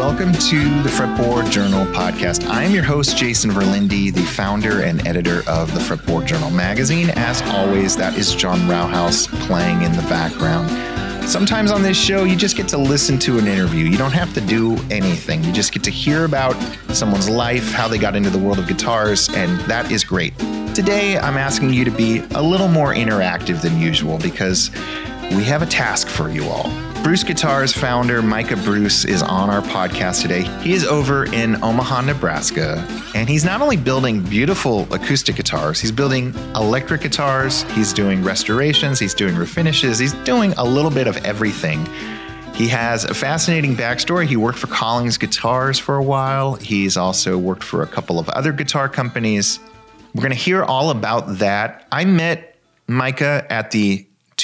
Welcome to the Fretboard Journal podcast. I am your host, Jason Verlinde, the founder and editor of the Fretboard Journal magazine. As always, that is John Rauhaus playing in the background. Sometimes on this show, you just get to listen to an interview. You don't have to do anything. You just get to hear about someone's life, how they got into the world of guitars, and that is great. Today, I'm asking you to be a little more interactive than usual because we have a task for you all. Bruce Guitars founder Micah Bruce is on our podcast today. He is over in Omaha, Nebraska, and he's not only building beautiful acoustic guitars, he's building electric guitars, he's doing restorations, he's doing refinishes, he's doing a little bit of everything. He has a fascinating backstory. He worked for Collings Guitars for a while. He's also worked for a couple of other guitar companies. We're going to hear all about that. I met Micah at the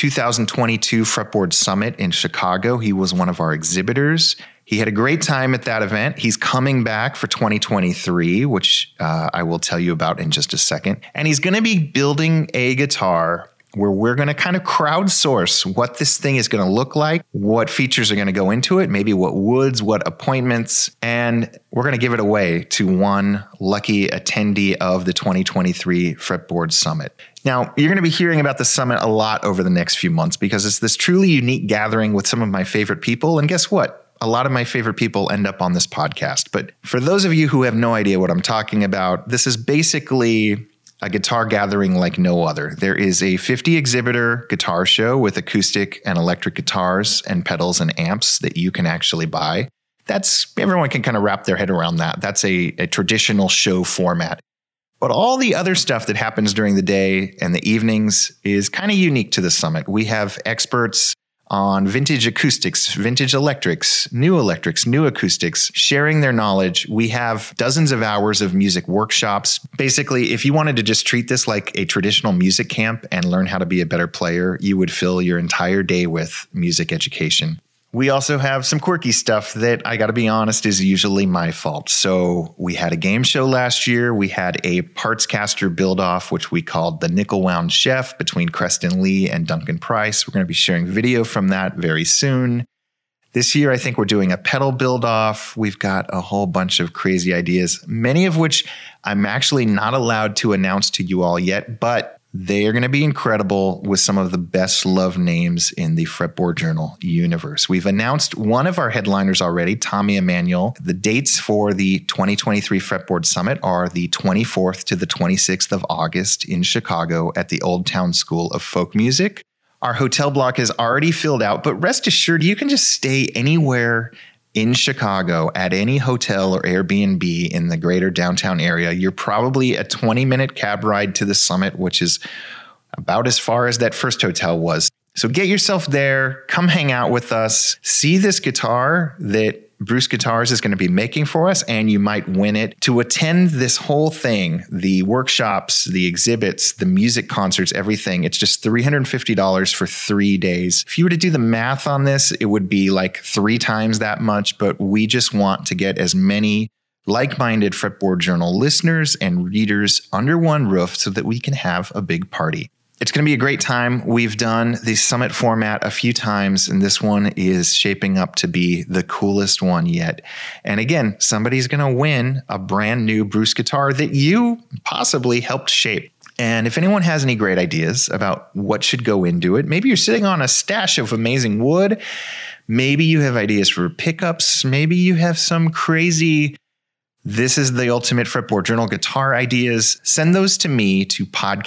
2022 Fretboard Summit in Chicago. He was one of our exhibitors. He had a great time at that event. He's coming back for 2023, which I will tell you about in just a second. And he's going to be building a guitar where we're going to kind of crowdsource what this thing is going to look like, what features are going to go into it, maybe what woods, what appointments, and we're going to give it away to one lucky attendee of the 2023 Fretboard Summit. Now, you're going to be hearing about the summit a lot over the next few months because it's this truly unique gathering with some of my favorite people. And guess what? A lot of my favorite people end up on this podcast. But for those of you who have no idea what I'm talking about, this is basically a guitar gathering like no other. There is a 50 exhibitor guitar show with acoustic and electric guitars and pedals and amps that you can actually buy. Everyone can kind of wrap their head around that. That's a traditional show format. But all the other stuff that happens during the day and the evenings is kind of unique to the summit. We have experts on vintage acoustics, vintage electrics, new acoustics, sharing their knowledge. We have dozens of hours of music workshops. Basically, if you wanted to just treat this like a traditional music camp and learn how to be a better player, you would fill your entire day with music education. We also have some quirky stuff that, I got to be honest, is usually my fault. So we had a game show last year. We had a Partscaster build-off, which we called the Nickel Wound Chef between Creston Lee and Duncan Price. We're going to be sharing video from that very soon. This year, I think we're doing a pedal build-off. We've got a whole bunch of crazy ideas, many of which I'm actually not allowed to announce to you all yet, but they are going to be incredible with some of the best loved names in the Fretboard Journal universe. We've announced one of our headliners already, Tommy Emmanuel. The dates for the 2023 Fretboard Summit are the 24th to the 26th of August in Chicago at the Old Town School of Folk Music. Our hotel block is already filled out, but rest assured you can just stay anywhere in Chicago at any hotel or Airbnb in the greater downtown area. You're probably a 20-minute cab ride to the summit, which is about as far as that first hotel was. So get yourself there, come hang out with us, see this guitar that Bruce Guitars is going to be making for us, and you might win it. To attend this whole thing, the workshops, the exhibits, the music concerts, everything, it's just $350 for 3 days. If you were to do the math on this, it would be like 3 times that much, but we just want to get as many like-minded Fretboard Journal listeners and readers under one roof so that we can have a big party. It's going to be a great time. We've done the summit format a few times, and this one is shaping up to be the coolest one yet. And again, somebody's going to win a brand new Bruce guitar that you possibly helped shape. And if anyone has any great ideas about what should go into it, maybe you're sitting on a stash of amazing wood. Maybe you have ideas for pickups. Maybe you have some crazy "this is the ultimate Fretboard Journal guitar ideas," send those to me to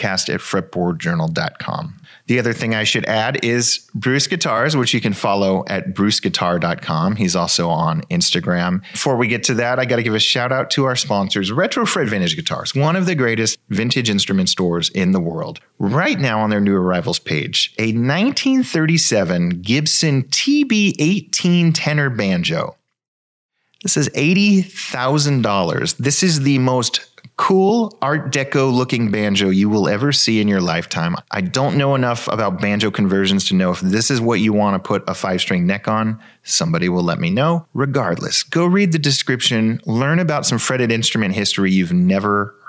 podcast@fretboardjournal.com. The other thing I should add is Bruce Guitars, which you can follow at bruceguitar.com. He's also on Instagram. Before we get to that, I got to give a shout out to our sponsors, Retro Fret Vintage Guitars, one of the greatest vintage instrument stores in the world. Right now on their new arrivals page, a 1937 Gibson TB18 tenor banjo. This is $80,000. This is the most cool Art Deco looking banjo you will ever see in your lifetime. I don't know enough about banjo conversions to know if this is what you want to put a 5-string neck on. Somebody will let me know. Regardless, go read the description, learn about some fretted instrument history you've never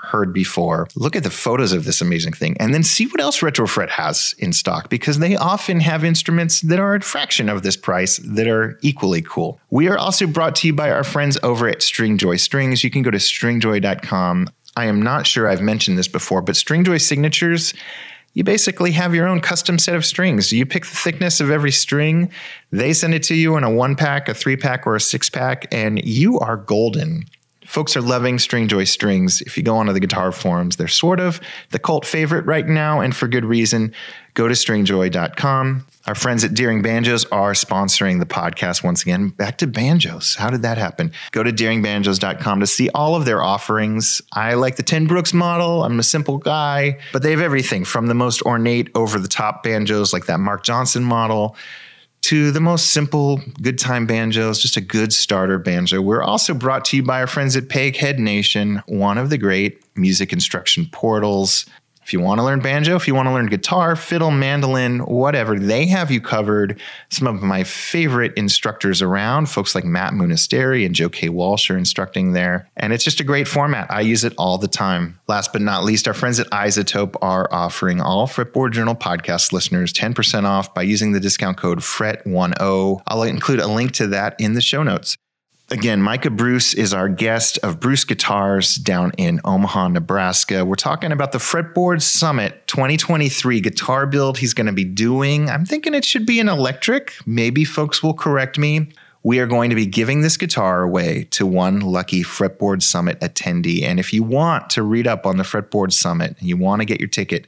heard before. Look at the photos of this amazing thing and then see what else Retrofret has in stock, because they often have instruments that are a fraction of this price that are equally cool. We are also brought to you by our friends over at Stringjoy Strings. You can go to stringjoy.com. I am not sure I've mentioned this before, but Stringjoy Signatures, you basically have your own custom set of strings. You pick the thickness of every string. They send it to you in a 1-pack, a 3-pack, or a 6-pack, and you are golden. Folks are loving Stringjoy strings. If you go onto the guitar forums, they're sort of the cult favorite right now, and for good reason. Go to stringjoy.com. Our friends at Deering Banjos are sponsoring the podcast once again. Back to banjos. How did that happen? Go to deeringbanjos.com to see all of their offerings. I like the Tim Brooks model. I'm a simple guy, but they have everything from the most ornate, over-the-top banjos like that Mark Johnson model to the most simple, good time banjos, just a good starter banjo. We're also brought to you by our friends at Peghead Nation, one of the great music instruction portals. If you want to learn banjo, if you want to learn guitar, fiddle, mandolin, whatever, they have you covered. Some of my favorite instructors around, folks like Matt Munisteri and Joe K. Walsh are instructing there. And it's just a great format. I use it all the time. Last but not least, our friends at iZotope are offering all Fretboard Journal podcast listeners 10% off by using the discount code FRET10. I'll include a link to that in the show notes. Again, Micah Bruce is our guest of Bruce Guitars down in Omaha, Nebraska. We're talking about the Fretboard Summit 2023 guitar build he's going to be doing. I'm thinking it should be an electric. Maybe folks will correct me. We are going to be giving this guitar away to one lucky Fretboard Summit attendee. And if you want to read up on the Fretboard Summit and you want to get your ticket,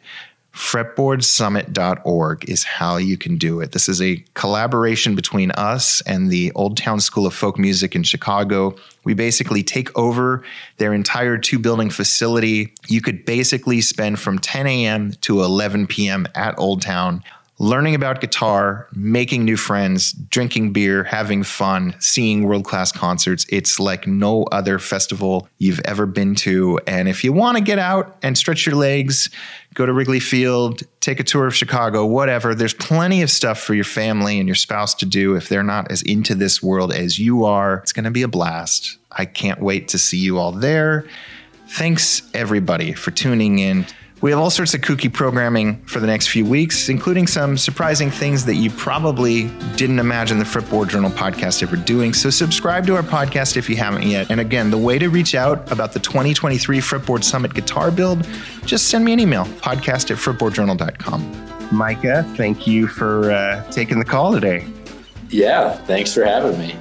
fretboardsummit.org is how you can do it. This is a collaboration between us and the Old Town School of Folk Music in Chicago. We basically take over their entire 2-building facility. You could basically spend from 10 a.m. to 11 p.m. at Old Town learning about guitar, making new friends, drinking beer, having fun, seeing world-class concerts. It's like no other festival you've ever been to. And if you want to get out and stretch your legs, go to Wrigley Field, take a tour of Chicago, whatever. There's plenty of stuff for your family and your spouse to do if they're not as into this world as you are. It's going to be a blast. I can't wait to see you all there. Thanks, everybody, for tuning in. We have all sorts of kooky programming for the next few weeks, including some surprising things that you probably didn't imagine the Fretboard Journal podcast ever doing. So subscribe to our podcast if you haven't yet. And again, the way to reach out about the 2023 Fretboard Summit guitar build, just send me an email, podcast@fretboardjournal.com. Micah, thank you for taking the call today. Yeah, thanks for having me.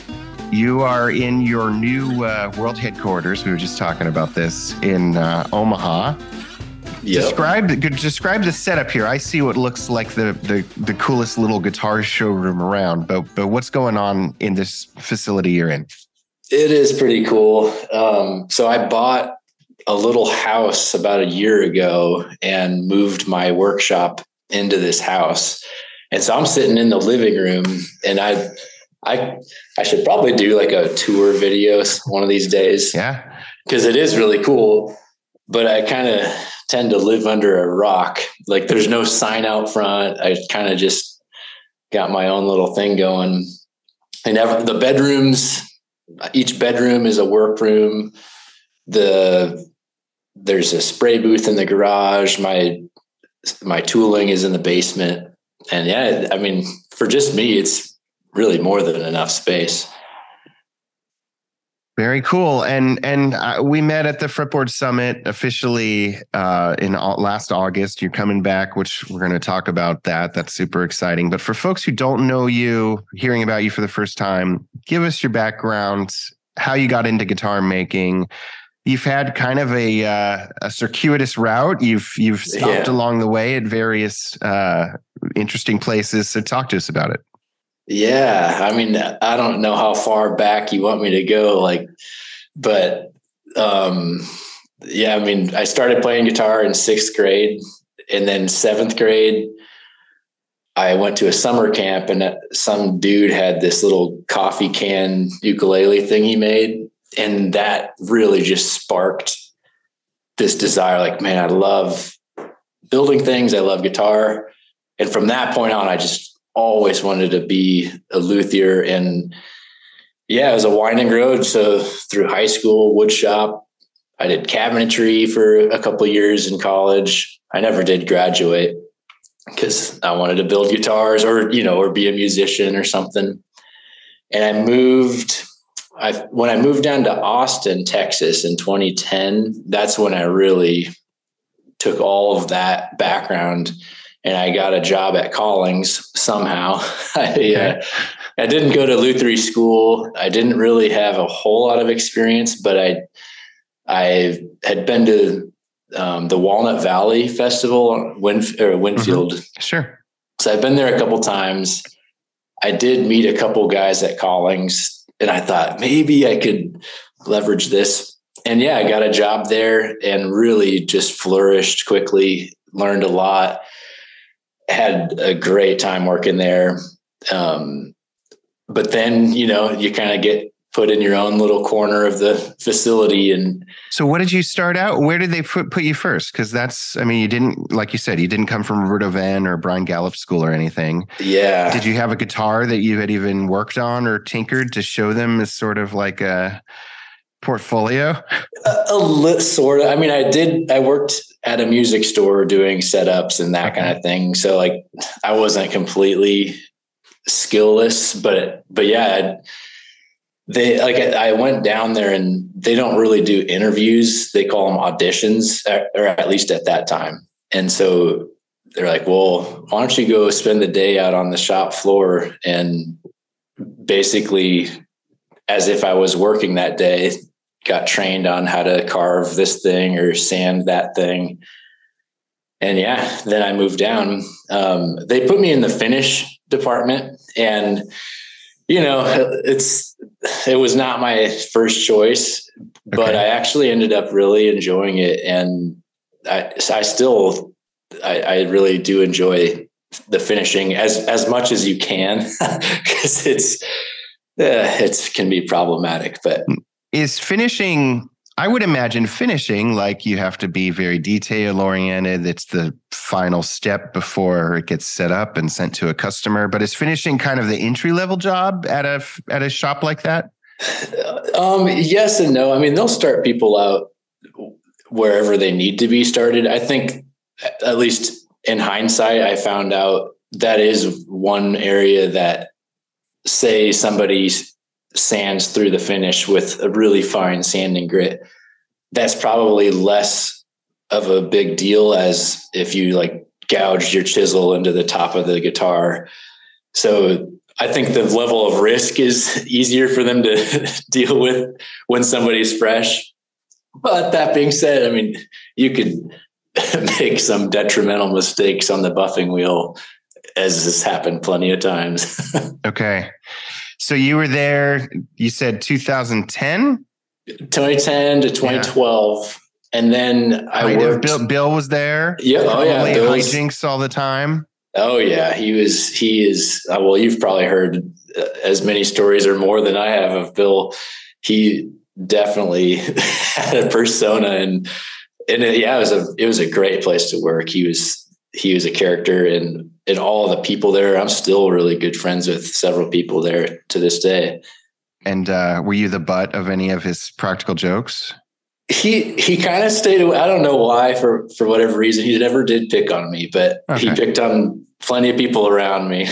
You are in your new world headquarters. We were just talking about this in Omaha. Yep. Describe the setup here. I see what looks like the coolest little guitar showroom around, but what's going on in this facility you're in? It is pretty cool. So I bought a little house about a year ago and moved my workshop into this house. And so I'm sitting in the living room, and I should probably do like a tour video one of these days. Yeah. Because it is really cool, but I kind of tend to live under a rock. Like there's no sign out front. I kind of just got my own little thing going. And the bedrooms, each bedroom is a workroom. There's a spray booth in the garage. My tooling is in the basement. And yeah, I mean, for just me, it's really more than enough space. Very cool. And we met at the Fretboard Summit officially in last August. You're coming back, which we're going to talk about that. That's super exciting. But for folks who don't know you, hearing about you for the first time, give us your background, how you got into guitar making. You've had kind of a circuitous route. You've stopped along the way at various interesting places. So talk to us about it. Yeah. I mean, I don't know how far back you want me to go, but I mean, I started playing guitar in 6th grade, and then 7th grade, I went to a summer camp, and some dude had this little coffee can ukulele thing he made. And that really just sparked this desire. Like, man, I love building things. I love guitar. And from that point on, I just always wanted to be a luthier. And yeah, it was a winding road. So through high school, wood shop, I did cabinetry for a couple of years in college. I never did graduate because I wanted to build guitars or be a musician or something. And when I moved down to Austin, Texas in 2010, that's when I really took all of that background and I got a job at Collings somehow. I didn't go to Lutheran school. I didn't really have a whole lot of experience, but I had been to the Walnut Valley Festival, Winfield. Mm-hmm. Sure. So I've been there a couple times. I did meet a couple guys at Collings, and I thought maybe I could leverage this. And yeah, I got a job there and really just flourished quickly, learned a lot, had a great time working there. But then, you kind of get put in your own little corner of the facility. And so what did you start out? Where did they put you first? Because you didn't, like you said, you didn't come from Roberto Venn or Brian Gallup school or anything. Yeah. Did you have a guitar that you had even worked on or tinkered to show them as sort of like a portfolio? Sort of. I worked at a music store doing setups and that kind of thing. So like, I wasn't completely skillless, but yeah, I went down there and they don't really do interviews. They call them auditions, or at least at that time. And so they're like, well, why don't you go spend the day out on the shop floor? And basically, as if I was working that day, got trained on how to carve this thing or sand that thing. And yeah, then I moved down. They put me in the finish department, and it was not my first choice, but I actually ended up really enjoying it. And I really do enjoy the finishing as much as you can, because it can be problematic. But is finishing, I would imagine finishing, like you have to be very detail oriented. It's the final step before it gets set up and sent to a customer. But is finishing kind of the entry level job at a shop like that? Yes and no. They'll start people out wherever they need to be started. I think, at least in hindsight, I found out that is one area that, say somebody sands through the finish with a really fine sanding grit, that's probably less of a big deal as if you like gouged your chisel into the top of the guitar. So I think the level of risk is easier for them to deal with when somebody's fresh. But that being said, you could make some detrimental mistakes on the buffing wheel, as has happened plenty of times. Okay. So you were there, you said 2010? 2010 to 2012. Yeah. And then I worked. Bill was there? Yeah. Oh, yeah. Hijinks all the time? Oh, yeah. He is. Well, you've probably heard as many stories or more than I have of Bill. He definitely had a persona, and it was a great place to work. He was a character, and all the people there, I'm still really good friends with several people there to this day. And were you the butt of any of his practical jokes? He kind of stayed away. I don't know why, for whatever reason. He never did pick on me, but He picked on plenty of people around me.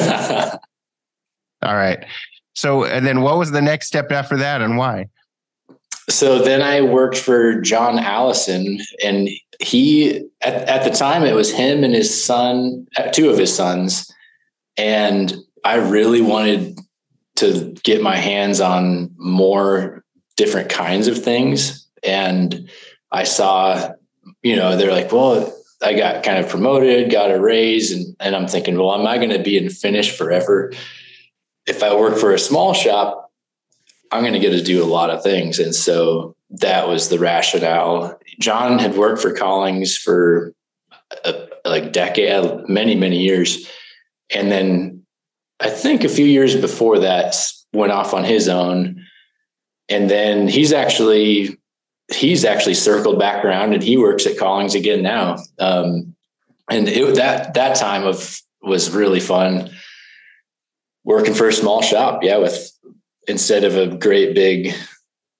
All right. So, and then what was the next step after that, and why? So then I worked for John Allison, and he, at the time, it was him and his son, two of his sons. And I really wanted to get my hands on more different kinds of things. And I saw, they're like, well, I got kind of promoted, got a raise. And I'm thinking, well, am I going to be in finish forever? If I work for a small shop, I'm going to get to do a lot of things. And so that was the rationale. John had worked for Collings for decade, many, many years. And then I think a few years before that went off on his own. And then he's actually circled back around, and he works at Collings again now. And that time was really fun working for a small shop. Yeah. Instead of a great big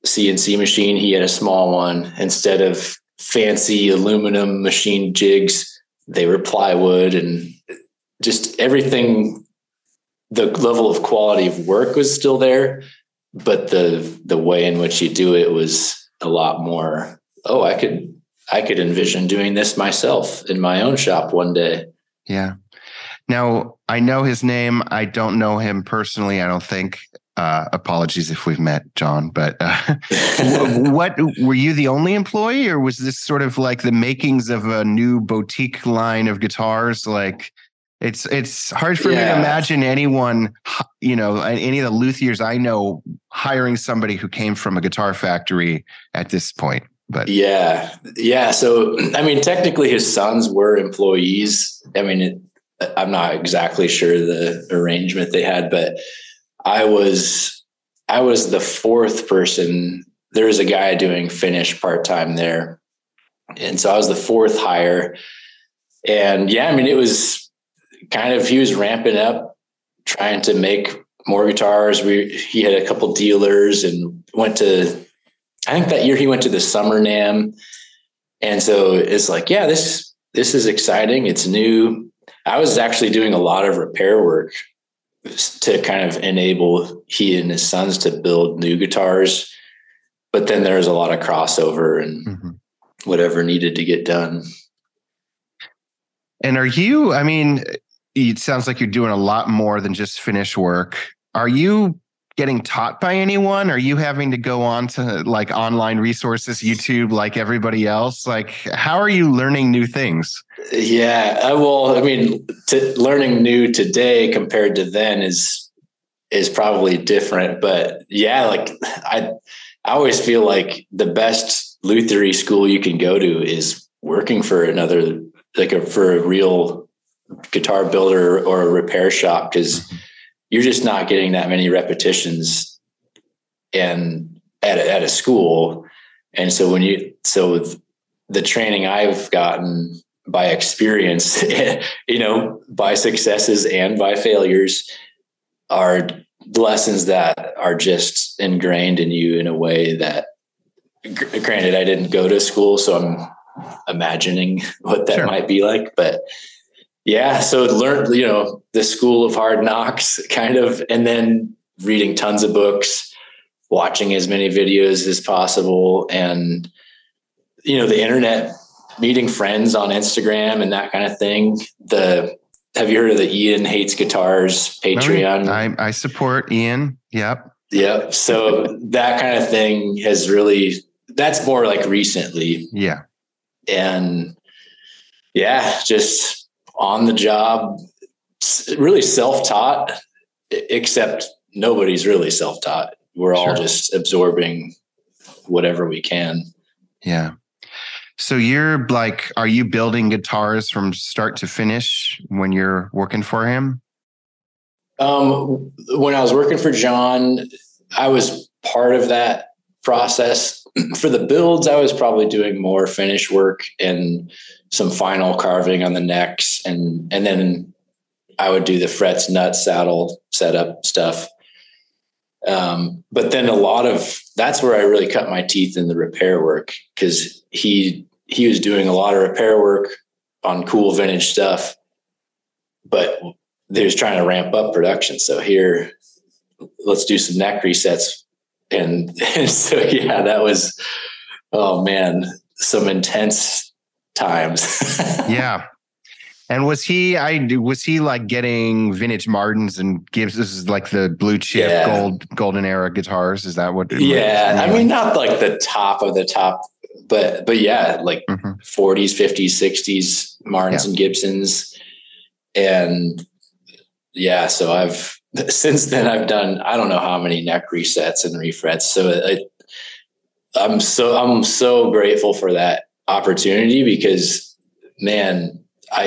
CNC machine. He had a small one. Instead of fancy aluminum machine jigs, they were plywood, and just everything. The level of quality of work was still there, but the way in which you do it was a lot more. Oh, I could envision doing this myself in my own shop one day. Yeah. Now, I know his name. I don't know him personally, I don't think. Apologies if we've met, John, but what were you the only employee, or was this sort of like the makings of a new boutique line of guitars? Like, it's hard for me to imagine anyone, any of the luthiers I know hiring somebody who came from a guitar factory at this point. But yeah. So, I mean, technically his sons were employees. I mean, I'm not exactly sure the arrangement they had, but I was the fourth person. There was a guy doing finish part-time there. And so I was the fourth hire. And yeah, I mean, it was kind of, he was ramping up, trying to make more guitars. He had a couple dealers and I think that year he went to the Summer NAMM. And so it's like, yeah, this is exciting. It's new. I was actually doing a lot of repair work to kind of enable he and his sons to build new guitars. But then there was a lot of crossover and whatever needed to get done. And it sounds like you're doing a lot more than just finish work. Are you getting taught by anyone? Are you having to go on to like online resources, YouTube, like everybody else? Like, how are you learning new things? Yeah, well, I mean, learning new today compared to then is probably different. But yeah, like I always feel like the best lutherie school you can go to is working for another, for a real guitar builder or a repair shop, because you're just not getting that many repetitions and at a school. And so the training I've gotten by experience, by successes and by failures, are lessons that are just ingrained in you in a way that, granted, I didn't go to school, so I'm imagining what that might be like, but yeah, so learned, the school of hard knocks kind of, and then reading tons of books, watching as many videos as possible, and, the internet, meeting friends on Instagram and that kind of thing. Have you heard of the Ian Hates Guitars Patreon? I support Ian. Yep. So that kind of thing that's more like recently. Yeah. And yeah, just on the job, really self-taught, except nobody's really self-taught. We're all just absorbing whatever we can. Yeah. So you're like, are you building guitars from start to finish when you're working for him? When I was working for John, I was part of that process. For the builds, I was probably doing more finish work and some final carving on the necks. And then I would do the frets, nuts, saddle setup stuff. But then that's where I really cut my teeth in the repair work, because he was doing a lot of repair work on cool vintage stuff, but they was trying to ramp up production. So here, let's do some neck resets. And so, yeah, that was, oh man, some intense times. Yeah. And was he like getting vintage Martins and Gibbs? This is like the blue chip golden era guitars. Is that what? I mean, not like the top of the top, but yeah, like 40s, 50s, 60s Martins and Gibsons. And yeah, so since then I've done, I don't know how many neck resets and refrets. So I'm so grateful for that opportunity, because man,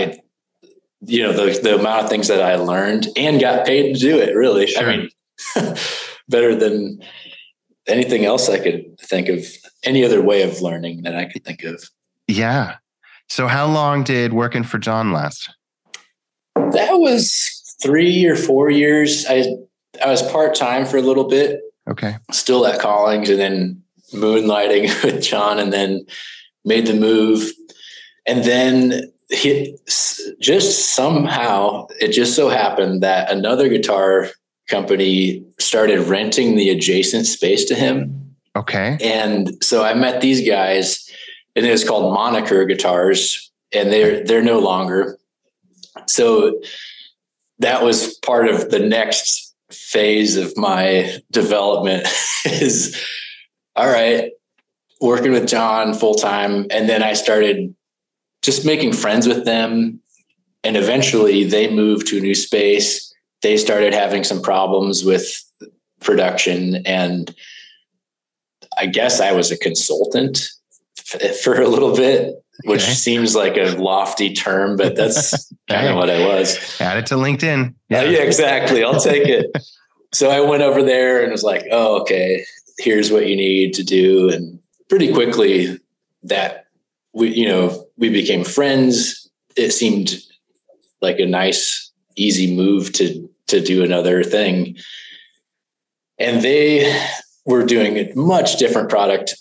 the amount of things that I learned and got paid to do it, really. Sure. I mean, better than anything else I could think of, any other way of learning that I could think of. Yeah. So how long did working for John last? That was 3 or 4 years. I was part-time for a little bit. Okay. Still at Collings. And then moonlighting with John, and then made the move. And then just somehow, it just so happened that another guitar company started renting the adjacent space to him. Okay. And so I met these guys, and it was called Moniker Guitars, and they're no longer. So that was part of the next phase of my development is, all right, working with John full time. And then I started just making friends with them. And eventually they moved to a new space. They started having some problems with production. And I guess I was a consultant for a little bit, which seems like a lofty term, but that's kind of what I was. Add it to LinkedIn. Yeah, exactly. I'll take it. So I went over there and was like, oh, okay, here's what you need to do. And pretty quickly that we became friends. It seemed like a nice, easy move to do another thing. And they were doing a much different product.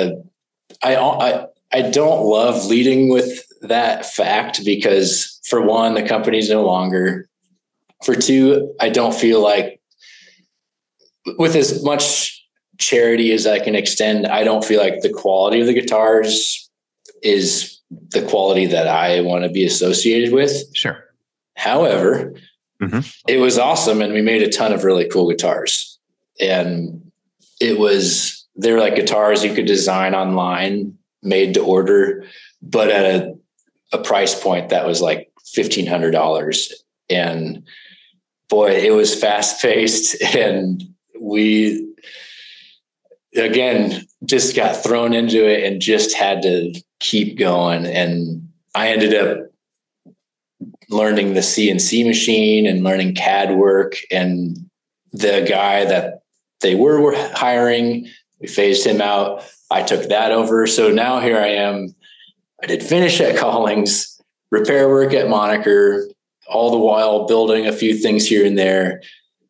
I don't love leading with that fact because, for one, the company's no longer. For two, I don't feel like, with as much charity as I can extend, I don't feel like the quality of the guitars is the quality that I want to be associated with. Sure. However, it was awesome, and we made a ton of really cool guitars. And they're like guitars you could design online, made to order, but at a price point that was like $1,500. And boy, it was fast paced, and we, again, just got thrown into it and just had to keep going. And I ended up learning the CNC machine and learning CAD work. And the guy that they were hiring, we phased him out. I took that over. So now here I am. I did finish at Collings, repair work at Moniker, all the while building a few things here and there.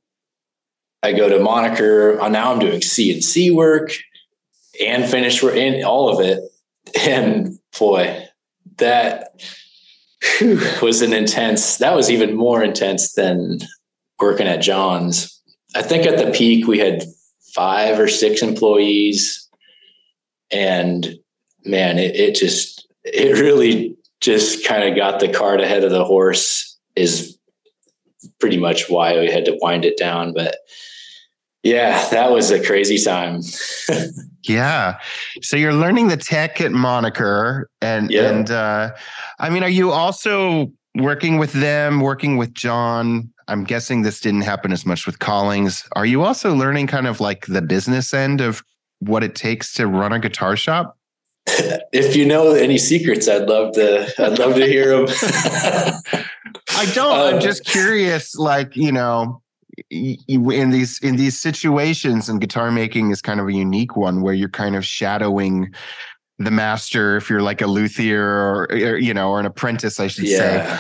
I go to Moniker. Now I'm doing CNC work and finish work and all of it. And boy, that was that was even more intense than working at John's. I think at the peak we had 5 or 6 employees. And man, it really just kind of got the cart ahead of the horse, is pretty much why we had to wind it down. But yeah, that was a crazy time. Yeah. So you're learning the tech at Moniker and I mean, are you also working with them, working with John? I'm guessing this didn't happen as much with Collings. Are you also learning kind of like the business end of what it takes to run a guitar shop? If you know any secrets, I'd love to hear them. I don't. I'm just curious, like, in these situations, and guitar making is kind of a unique one where you're kind of shadowing the master if you're like a luthier or an apprentice, I should say.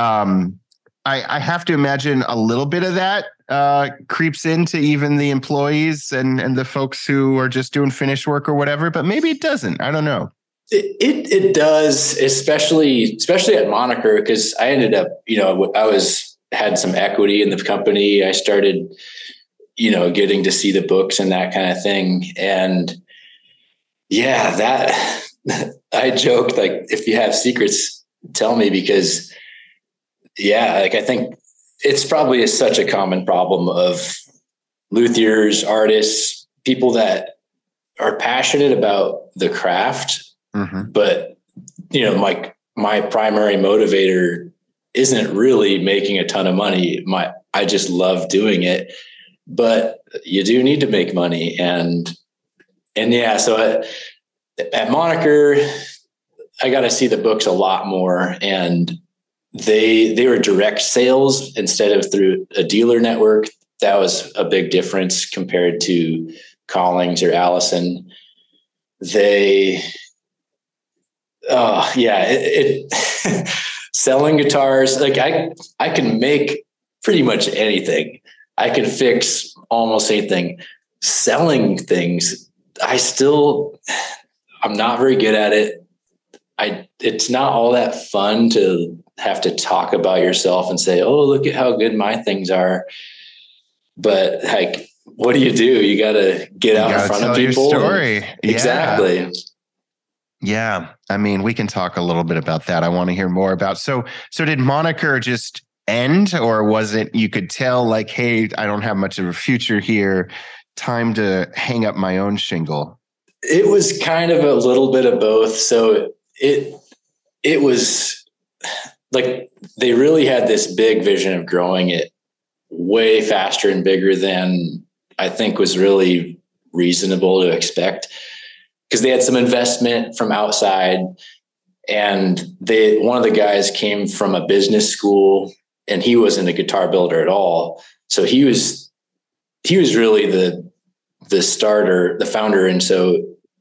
I have to imagine a little bit of that creeps into even the employees and the folks who are just doing finish work or whatever, but maybe it doesn't. I don't know. It does, especially at Moniker, because I ended up, had some equity in the company. I started, getting to see the books and that kind of thing. And yeah, that I joked, like, if you have secrets, tell me, because I think it's probably such a common problem of luthiers, artists, people that are passionate about the craft. But, my primary motivator isn't really making a ton of money. I just love doing it, but you do need to make money. And so at Moniker, I got to see the books a lot more, and they were direct sales instead of through a dealer network. That was a big difference compared to Collings or Allison. Selling guitars, like I can make pretty much anything. I can fix almost anything. Selling things, I'm not very good at it. It's not all that fun to have to talk about yourself and say, oh, look at how good my things are. But like, what do? You got to get out in front of people. Your story. Exactly. Yeah. I mean, we can talk a little bit about that. I want to hear more about. So did Moniker just end, or was it, you could tell like, hey, I don't have much of a future here. Time to hang up my own shingle? It was kind of a little bit of both. So it was like, they really had this big vision of growing it way faster and bigger than I think was really reasonable to expect, because they had some investment from outside, and one of the guys came from a business school, and he wasn't a guitar builder at all. So he was really the starter, the founder. And so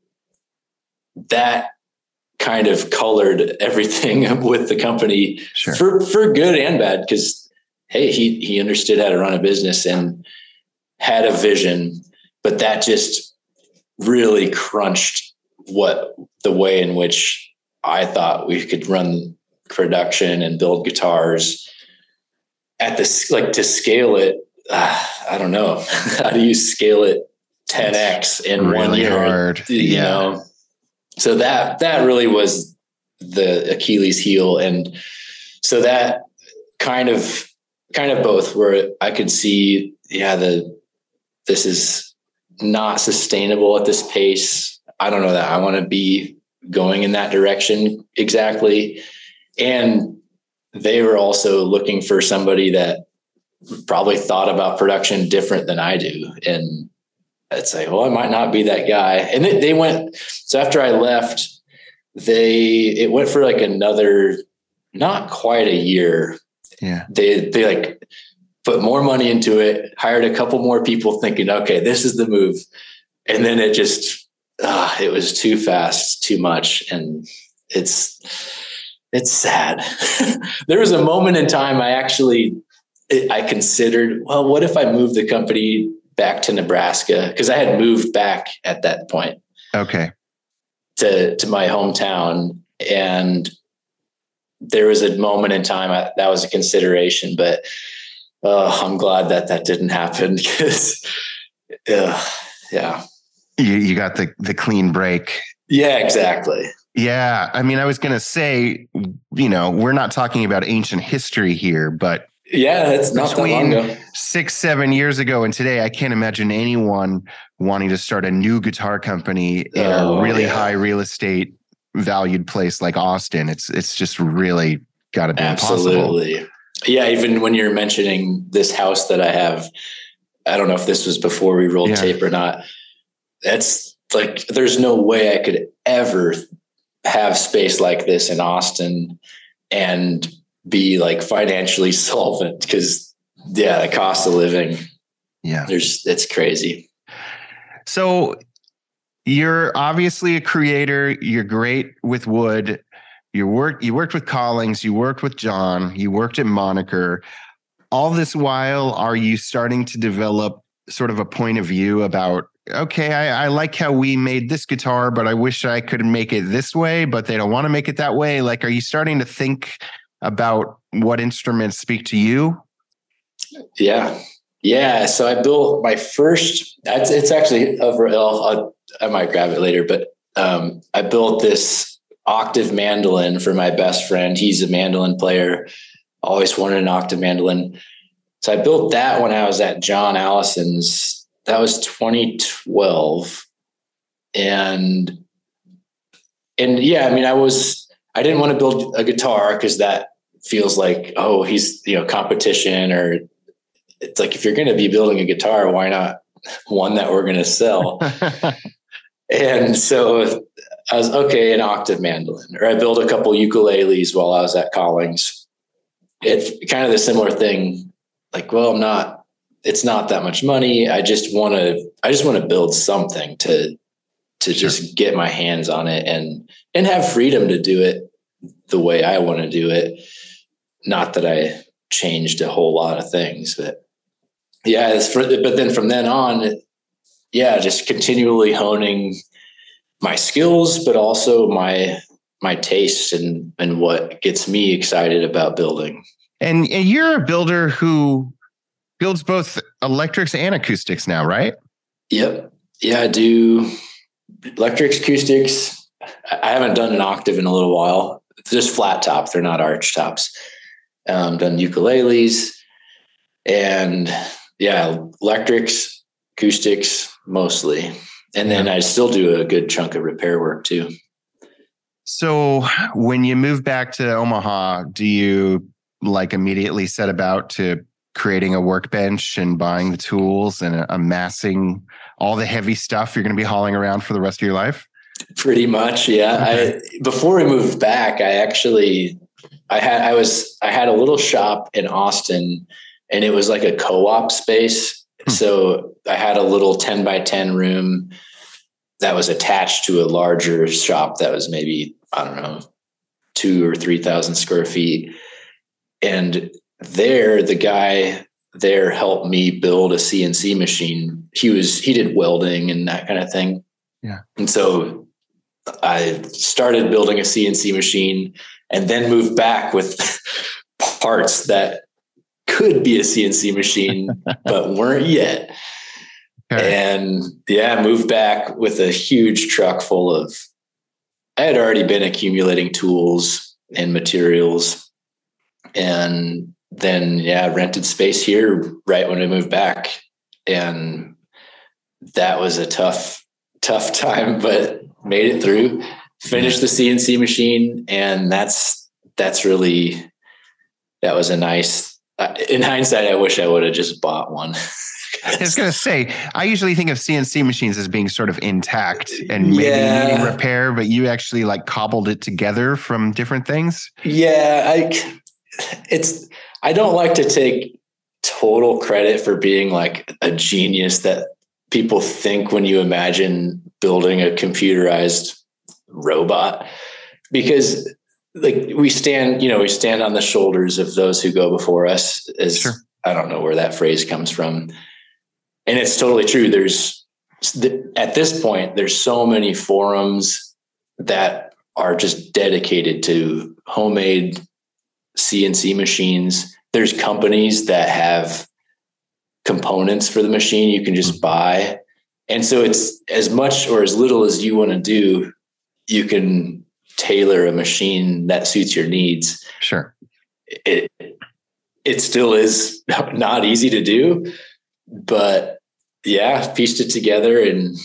that kind of colored everything with the company. Sure. for good and bad. Because, hey, he understood how to run a business and had a vision, but that just really crunched the way in which I thought we could run production and build guitars at this, like, to scale it. I don't know. How do you scale it 10x in really 1 year? Hard. You know? So that really was the Achilles heel. And so that kind of both, where I could see, this is not sustainable at this pace. I don't know that I want to be going in that direction exactly. And they were also looking for somebody that probably thought about production different than I do. And I'd say, well, I might not be that guy. And they went, so after I left, it went for like another, not quite a year. Yeah. They like put more money into it, hired a couple more people thinking, okay, this is the move. And then it just, it was too fast, too much. And it's sad. There was a moment in time I considered, well, what if I moved the company back to Nebraska? Because I had moved back at that point. Okay. To my hometown. And there was a moment in time that was a consideration, but I'm glad that didn't happen, because yeah. You got the clean break. Yeah, exactly. Yeah. I mean, I was going to say, we're not talking about ancient history here, but yeah, it's not that long ago. 6-7 years ago and today, I can't imagine anyone wanting to start a new guitar company in a really high real estate valued place like Austin. It's just really got to be absolutely impossible. Yeah, even when you're mentioning this house that I have, I don't know if this was before we rolled tape or not. That's like, there's no way I could ever have space like this in Austin and be like financially solvent, because the cost of living, it's crazy. So you're obviously a creator. You're great with wood. You worked with Collings, you worked with John, you worked at Moniker. All this while, are you starting to develop sort of a point of view about, okay, I like how we made this guitar, but I wish I could make it this way, but they don't want to make it that way? Like, are you starting to think about what instruments speak to you? Yeah. So I built my first, it's actually over, I might grab it later, but I built this octave mandolin for my best friend. He's a mandolin player. Always wanted an octave mandolin. So I built that when I was at John Allison's. That was 2012. And yeah, I mean, I didn't want to build a guitar because that feels like, oh, he's, competition, or it's like, if you're going to be building a guitar, why not one that we're going to sell? And so I was, okay, an octave mandolin, or I built a couple ukuleles while I was at Collings. It's kind of the similar thing. Like, well, it's not that much money. I just want to build something to just get my hands on it and have freedom to do it the way I want to do it. Not that I changed a whole lot of things, but yeah, but then from then on, yeah, just continually honing my skills, but also my tastes and what gets me excited about building. And you're a builder who builds both electrics and acoustics now, right? Yep. Yeah, I do electrics, acoustics. I haven't done an octave in a little while. It's just flat top. They're not arch tops. Done ukuleles and electrics, acoustics mostly. And then I still do a good chunk of repair work too. So when you move back to Omaha, do you immediately set about to creating a workbench and buying the tools and amassing all the heavy stuff you're going to be hauling around for the rest of your life? Pretty much. Yeah. Okay. Before we moved back, I had a little shop in Austin, and it was like a co-op space. So I had a little 10 by 10 room that was attached to a larger shop that was maybe, 2,000 or 3,000 square feet. And the guy there helped me build a CNC machine. He did welding and that kind of thing. Yeah. And so I started building a CNC machine and then moved back with parts that could be a CNC machine, but weren't yet. Okay. And moved back with a huge truck full of, I had already been accumulating tools and materials, and then rented space here right when I moved back. And that was a tough time, but made it through, finished the CNC machine. And that was a nice, in hindsight, I wish I would have just bought one. I was going to say, I usually think of CNC machines as being sort of intact and maybe needing repair, but you actually cobbled it together from different things. Yeah. I don't like to take total credit for being a genius that people think when you imagine building a computerized robot, because we stand on the shoulders of those who go before us. Sure. I don't know where that phrase comes from. And it's totally true. At this point, there's so many forums that are just dedicated to homemade CNC machines. There's companies that have components for the machine you can just buy. And so it's as much or as little as you want to do, you can tailor a machine that suits your needs. Sure. It still is not easy to do, but pieced it together and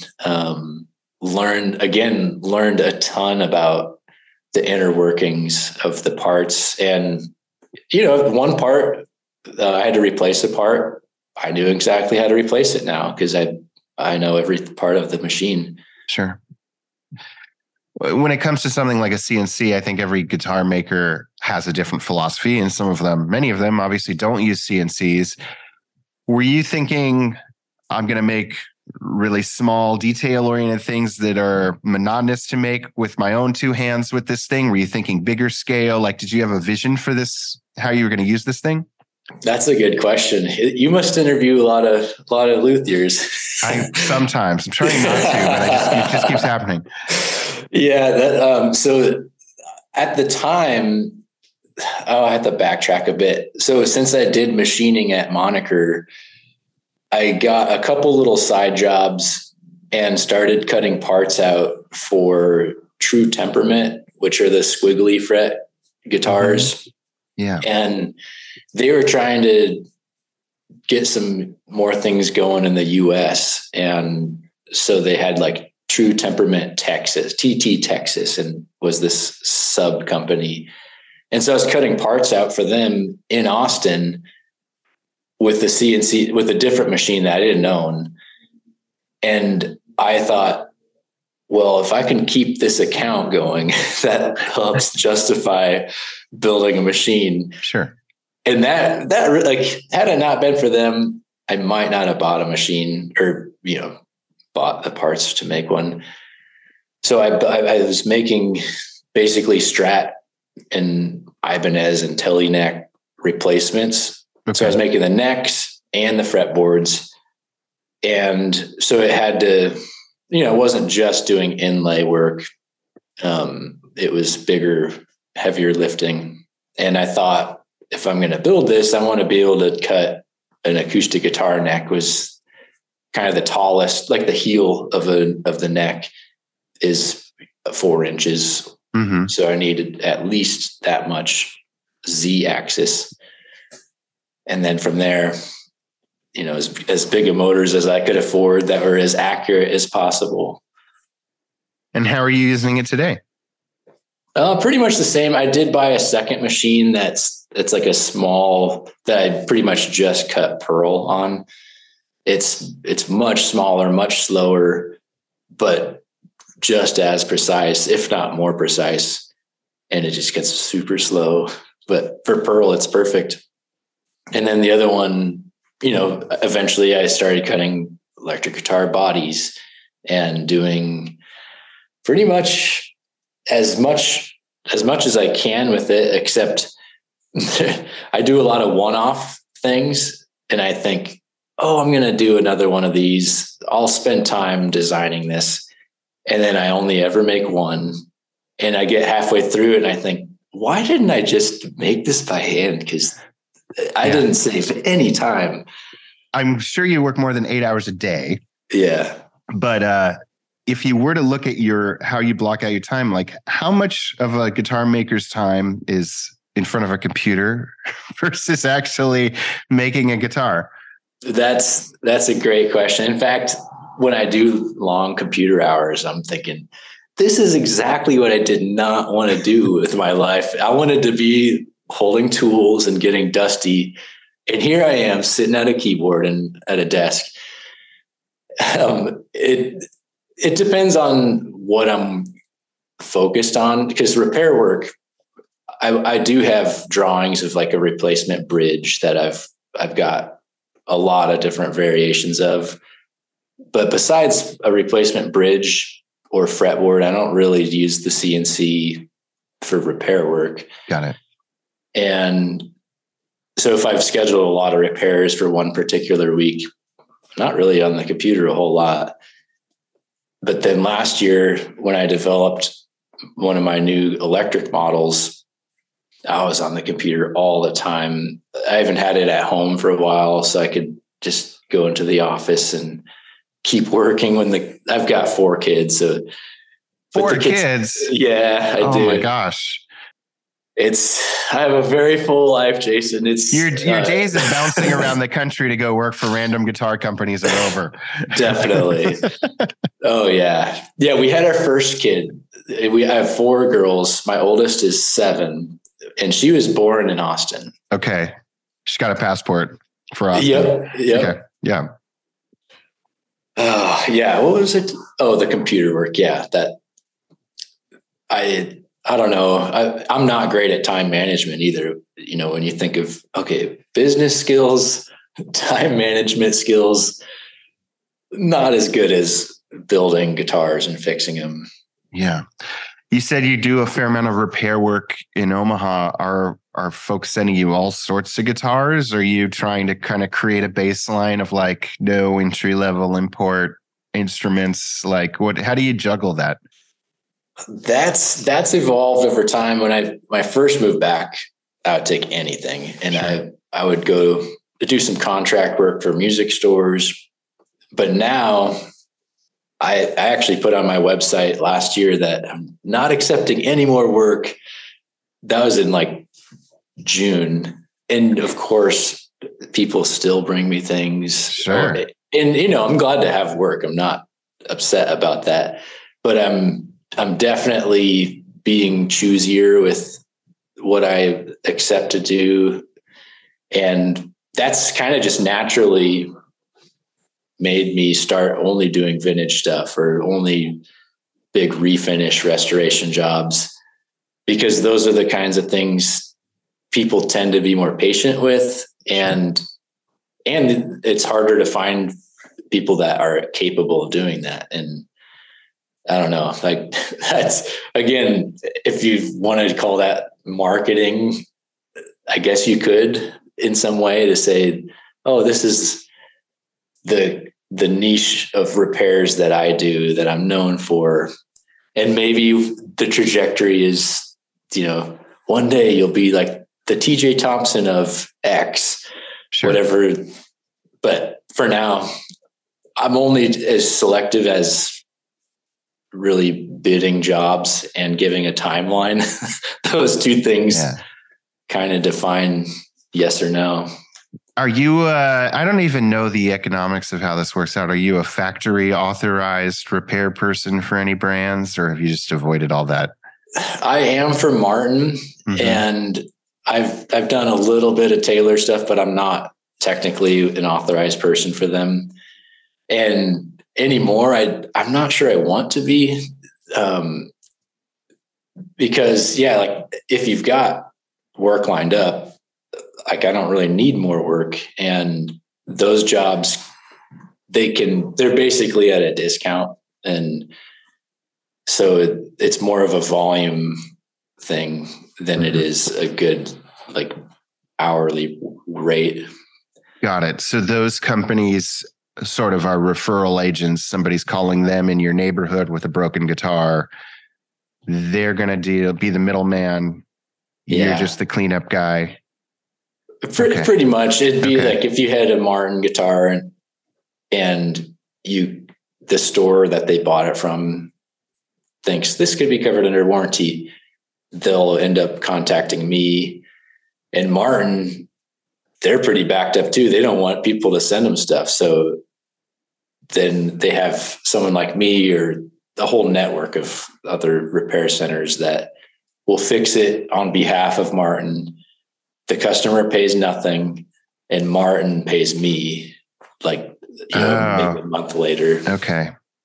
learned a ton about the inner workings of the parts. And, one part, I had to replace a part. I knew exactly how to replace it now because I know every part of the machine. Sure. When it comes to something like a CNC, I think every guitar maker has a different philosophy, and many of them obviously don't use CNCs. Were you thinking, I'm going to make really small detail-oriented things that are monotonous to make with my own two hands with this thing? Were you thinking bigger scale? Did you have a vision for this, how you were going to use this thing? That's a good question. You must interview a lot of luthiers. Sometimes. I'm trying not to, but it just keeps happening. Yeah. So at the time, I have to backtrack a bit. So since I did machining at Moniker, I got a couple little side jobs and started cutting parts out for True Temperament, which are the squiggly fret guitars. Mm-hmm. Yeah. And they were trying to get some more things going in the US. And so they had True Temperament Texas, TT Texas, and was this sub company. And so I was cutting parts out for them in Austin with the CNC, with a different machine that I didn't own. And I thought, well, if I can keep this account going, that helps justify building a machine. Sure. And that had it not been for them, I might not have bought a machine or, bought the parts to make one. So I was making basically Strat and Ibanez and Teleneck replacements. Okay. So I was making the necks and the fretboards. And so it had to, it wasn't just doing inlay work. It was bigger, heavier lifting. And I thought, if I'm going to build this, I want to be able to cut an acoustic guitar neck. Was kind of the tallest, like the heel of the neck is 4 inches. Mm-hmm. So I needed at least that much Z axis. And then from there, as big a motors as I could afford that were as accurate as possible. And how are you using it today? Pretty much the same. I did buy a second machine that's like a small, that I pretty much just cut pearl on. It's much smaller, much slower, but just as precise, if not more precise. And it just gets super slow. But for pearl, it's perfect. And then the other one, eventually I started cutting electric guitar bodies and doing pretty much as much as I can with it, except I do a lot of one-off things. And I think, I'm going to do another one of these. I'll spend time designing this. And then I only ever make one. And I get halfway through and I think, why didn't I just make this by hand? Because I didn't save any time. I'm sure you work more than 8 hours a day. Yeah. But if you were to look at how you block out your time, like how much of a guitar maker's time is in front of a computer versus actually making a guitar? That's a great question. In fact, when I do long computer hours, I'm thinking, this is exactly what I did not want to do with my life. I wanted to be holding tools and getting dusty. And here I am sitting at a keyboard and at a desk. It depends on what I'm focused on, because repair work, I do have drawings of like a replacement bridge that I've got a lot of different variations of. But besides a replacement bridge or fretboard, I don't really use the CNC for repair work. Got it. And so if I've scheduled a lot of repairs for one particular week, not really on the computer a whole lot. But then last year, when I developed one of my new electric models, I was on the computer all the time. I haven't had it at home for a while, so I could just go into the office and keep working I've got 4 kids. So 4 kids? Yeah, I do. Oh my gosh. I have a very full life, Jason. It's your days of bouncing around the country to go work for random guitar companies are over. Definitely. Oh yeah. Yeah. We had our first kid. We have 4 girls. My oldest is 7 and she was born in Austin. Okay. She's got a passport for Austin. Yep. Okay. Yeah. Oh yeah. What was it? Oh, the computer work. Yeah. I don't know. I'm not great at time management either. When you think of, business skills, time management skills, not as good as building guitars and fixing them. Yeah. You said you do a fair amount of repair work in Omaha. Are folks sending you all sorts of guitars? Are you trying to kind of create a baseline of like no entry level import instruments? Like how do you juggle that? That's evolved over time. When I first moved back, I would take anything, and sure. I would go do some contract work for music stores. But now I actually put on my website last year that I'm not accepting any more work. That was in like June. And of course, people still bring me things. Sure. And, I'm glad to have work. I'm not upset about that, but I'm definitely being choosier with what I accept to do. And that's kind of just naturally made me start only doing vintage stuff or only big refinish restoration jobs, because those are the kinds of things people tend to be more patient with. And it's harder to find people that are capable of doing that. And I don't know, like that's, again, if you wanted to call that marketing, I guess you could in some way to say, oh, this is the the niche of repairs that I do that I'm known for. And maybe the trajectory is, one day you'll be like the TJ Thompson of X, whatever. But for now, I'm only as selective as really bidding jobs and giving a timeline. Those two things kind of define yes or no. Are you, I don't even know the economics of how this works out. Are you a factory authorized repair person for any brands, or have you just avoided all that? I am for Martin, and I've done a little bit of Taylor stuff, but I'm not technically an authorized person for them. And anymore, I'm not sure I want to be, because like if you've got work lined up, like I don't really need more work, and those jobs, they're basically at a discount. And so it's more of a volume thing than it is a good like hourly rate. Got it. So those companies sort of are referral agents. Somebody's calling them in your neighborhood with a broken guitar. They're going to be the middleman. You're just the cleanup guy. Pretty much. It'd be like if you had a Martin guitar and the store that they bought it from thinks this could be covered under warranty, they'll end up contacting me. And Martin, they're pretty backed up too. They don't want people to send them stuff. So then they have someone like me or the whole network of other repair centers that will fix it on behalf of Martin. The customer pays nothing, and Martin pays me like maybe a month later. Okay.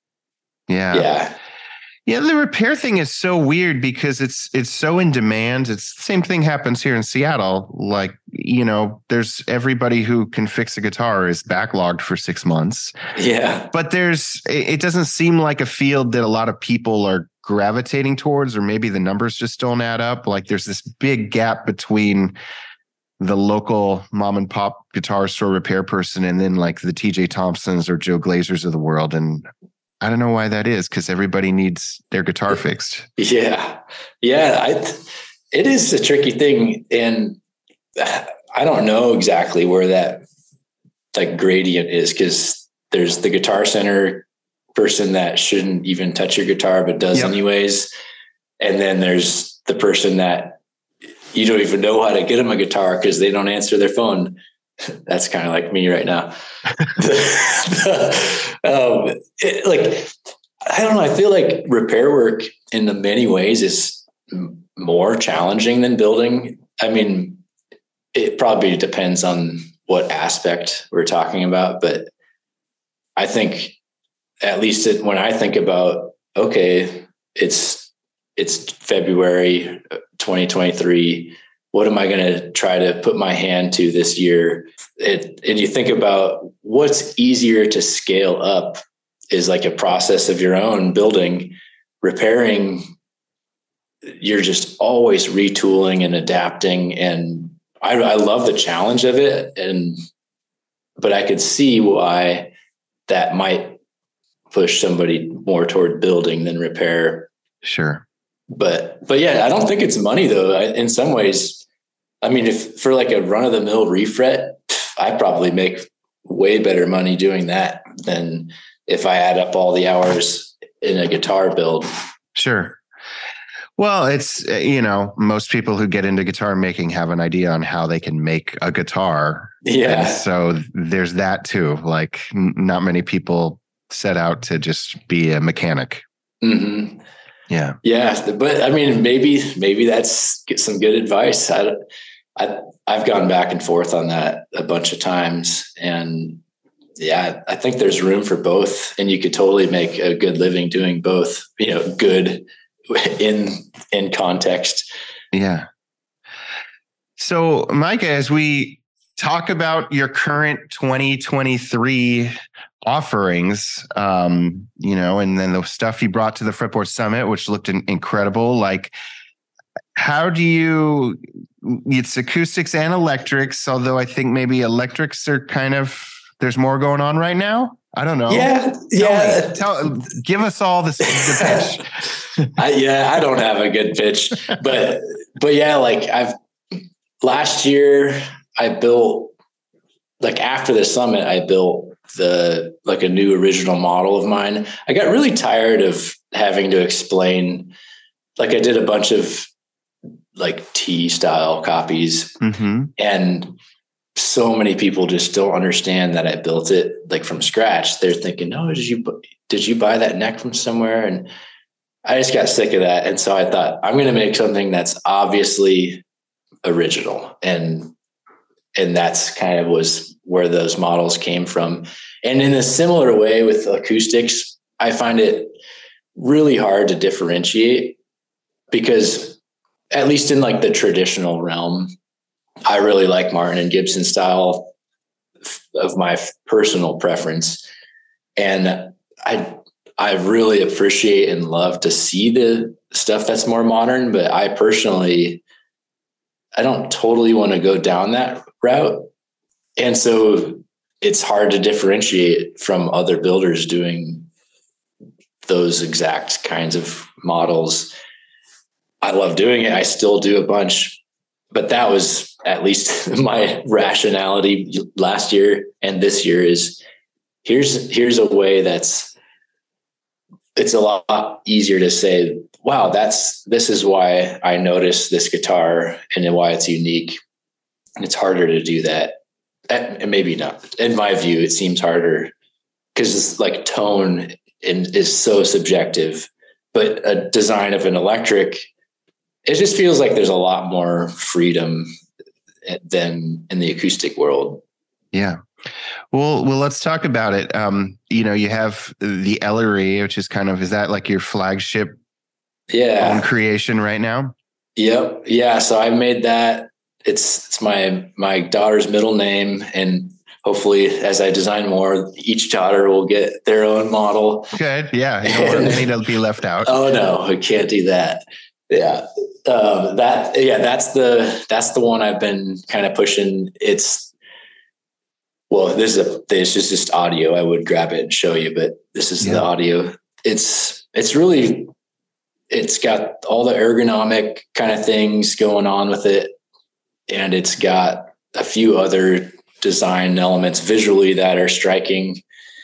Yeah. The repair thing is so weird because it's so in demand. It's the same thing happens here in Seattle. Like, there's everybody who can fix a guitar is backlogged for 6 months. Yeah. But it doesn't seem like a field that a lot of people are gravitating towards, or maybe the numbers just don't add up. Like there's this big gap between the local mom and pop guitar store repair person and then like the TJ Thompsons or Joe Glazers of the world. And I don't know why that is, because everybody needs their guitar fixed. Yeah. It is a tricky thing. And I don't know exactly where that like gradient is, because there's the Guitar Center person that shouldn't even touch your guitar, but does anyways. And then there's the person that you don't even know how to get them a guitar because they don't answer their phone. That's kind of like me right now. I don't know. I feel like repair work in the many ways is more challenging than building. I mean, it probably depends on what aspect we're talking about, but I think at least when I think about, okay, it's February 2023. What am I going to try to put my hand to this year? And you think about what's easier to scale up is like a process of your own building. Repairing, you're just always retooling and adapting. And I love the challenge of it. But I could see why that might push somebody more toward building than repair. Sure. But yeah, I don't think it's money though. In some ways, I mean, if for like a run of the mill refret, I probably make way better money doing that than if I add up all the hours in a guitar build. Sure. Well, it's, most people who get into guitar making have an idea on how they can make a guitar. Yeah. And so there's that too. Like not many people set out to just be a mechanic. Mm-hmm. Yeah. Yeah. But I mean, maybe that's some good advice. I've gone back and forth on that a bunch of times, and yeah, I think there's room for both, and you could totally make a good living doing both, good in context. Yeah. So Micah, as we talk about your current 2023 offerings, and then the stuff you brought to the Fretboard Summit, which looked incredible. Like, how do it's acoustics and electrics, although I think maybe electrics are kind of there's more going on right now? I don't know. Give us all the pitch. I don't have a good pitch, but yeah, like last year I built, like after the summit, I built a new original model of mine. I got really tired of having to explain, like I did a bunch of like T style copies, and so many people just don't understand that I built it like from scratch. They're thinking, "Oh, did you buy that neck from somewhere?" And I just got sick of that. And so I thought, I'm going to make something that's obviously original. And that's kind of was where those models came from. And in a similar way with acoustics, I find it really hard to differentiate, because at least in like the traditional realm, I really like Martin and Gibson style of my personal preference. And I really appreciate and love to see the stuff that's more modern, but I don't totally want to go down that route. And so it's hard to differentiate from other builders doing those exact kinds of models. I love doing it. I still do a bunch, but that was at least my rationality last year and this year is here's a way it's a lot easier to say, wow, this is why I noticed this guitar and why it's unique. And it's harder to do that. And maybe not. In my view, it seems harder because it's like tone is so subjective, but a design of an electric, it just feels like there's a lot more freedom than in the acoustic world. Yeah. Well, let's talk about it. You have the Ellery, which is is that like your flagship own creation right now? Yep. Yeah. So I made that. It's my daughter's middle name, and hopefully as I design more, each daughter will get their own model. Good. Yeah. You don't want any to be left out. Oh no, I can't do that. Yeah. That's the one I've been kind of pushing. It's just audio. I would grab it and show you, but this is the audio. It's got all the ergonomic kind of things going on with it. And it's got a few other design elements visually that are striking.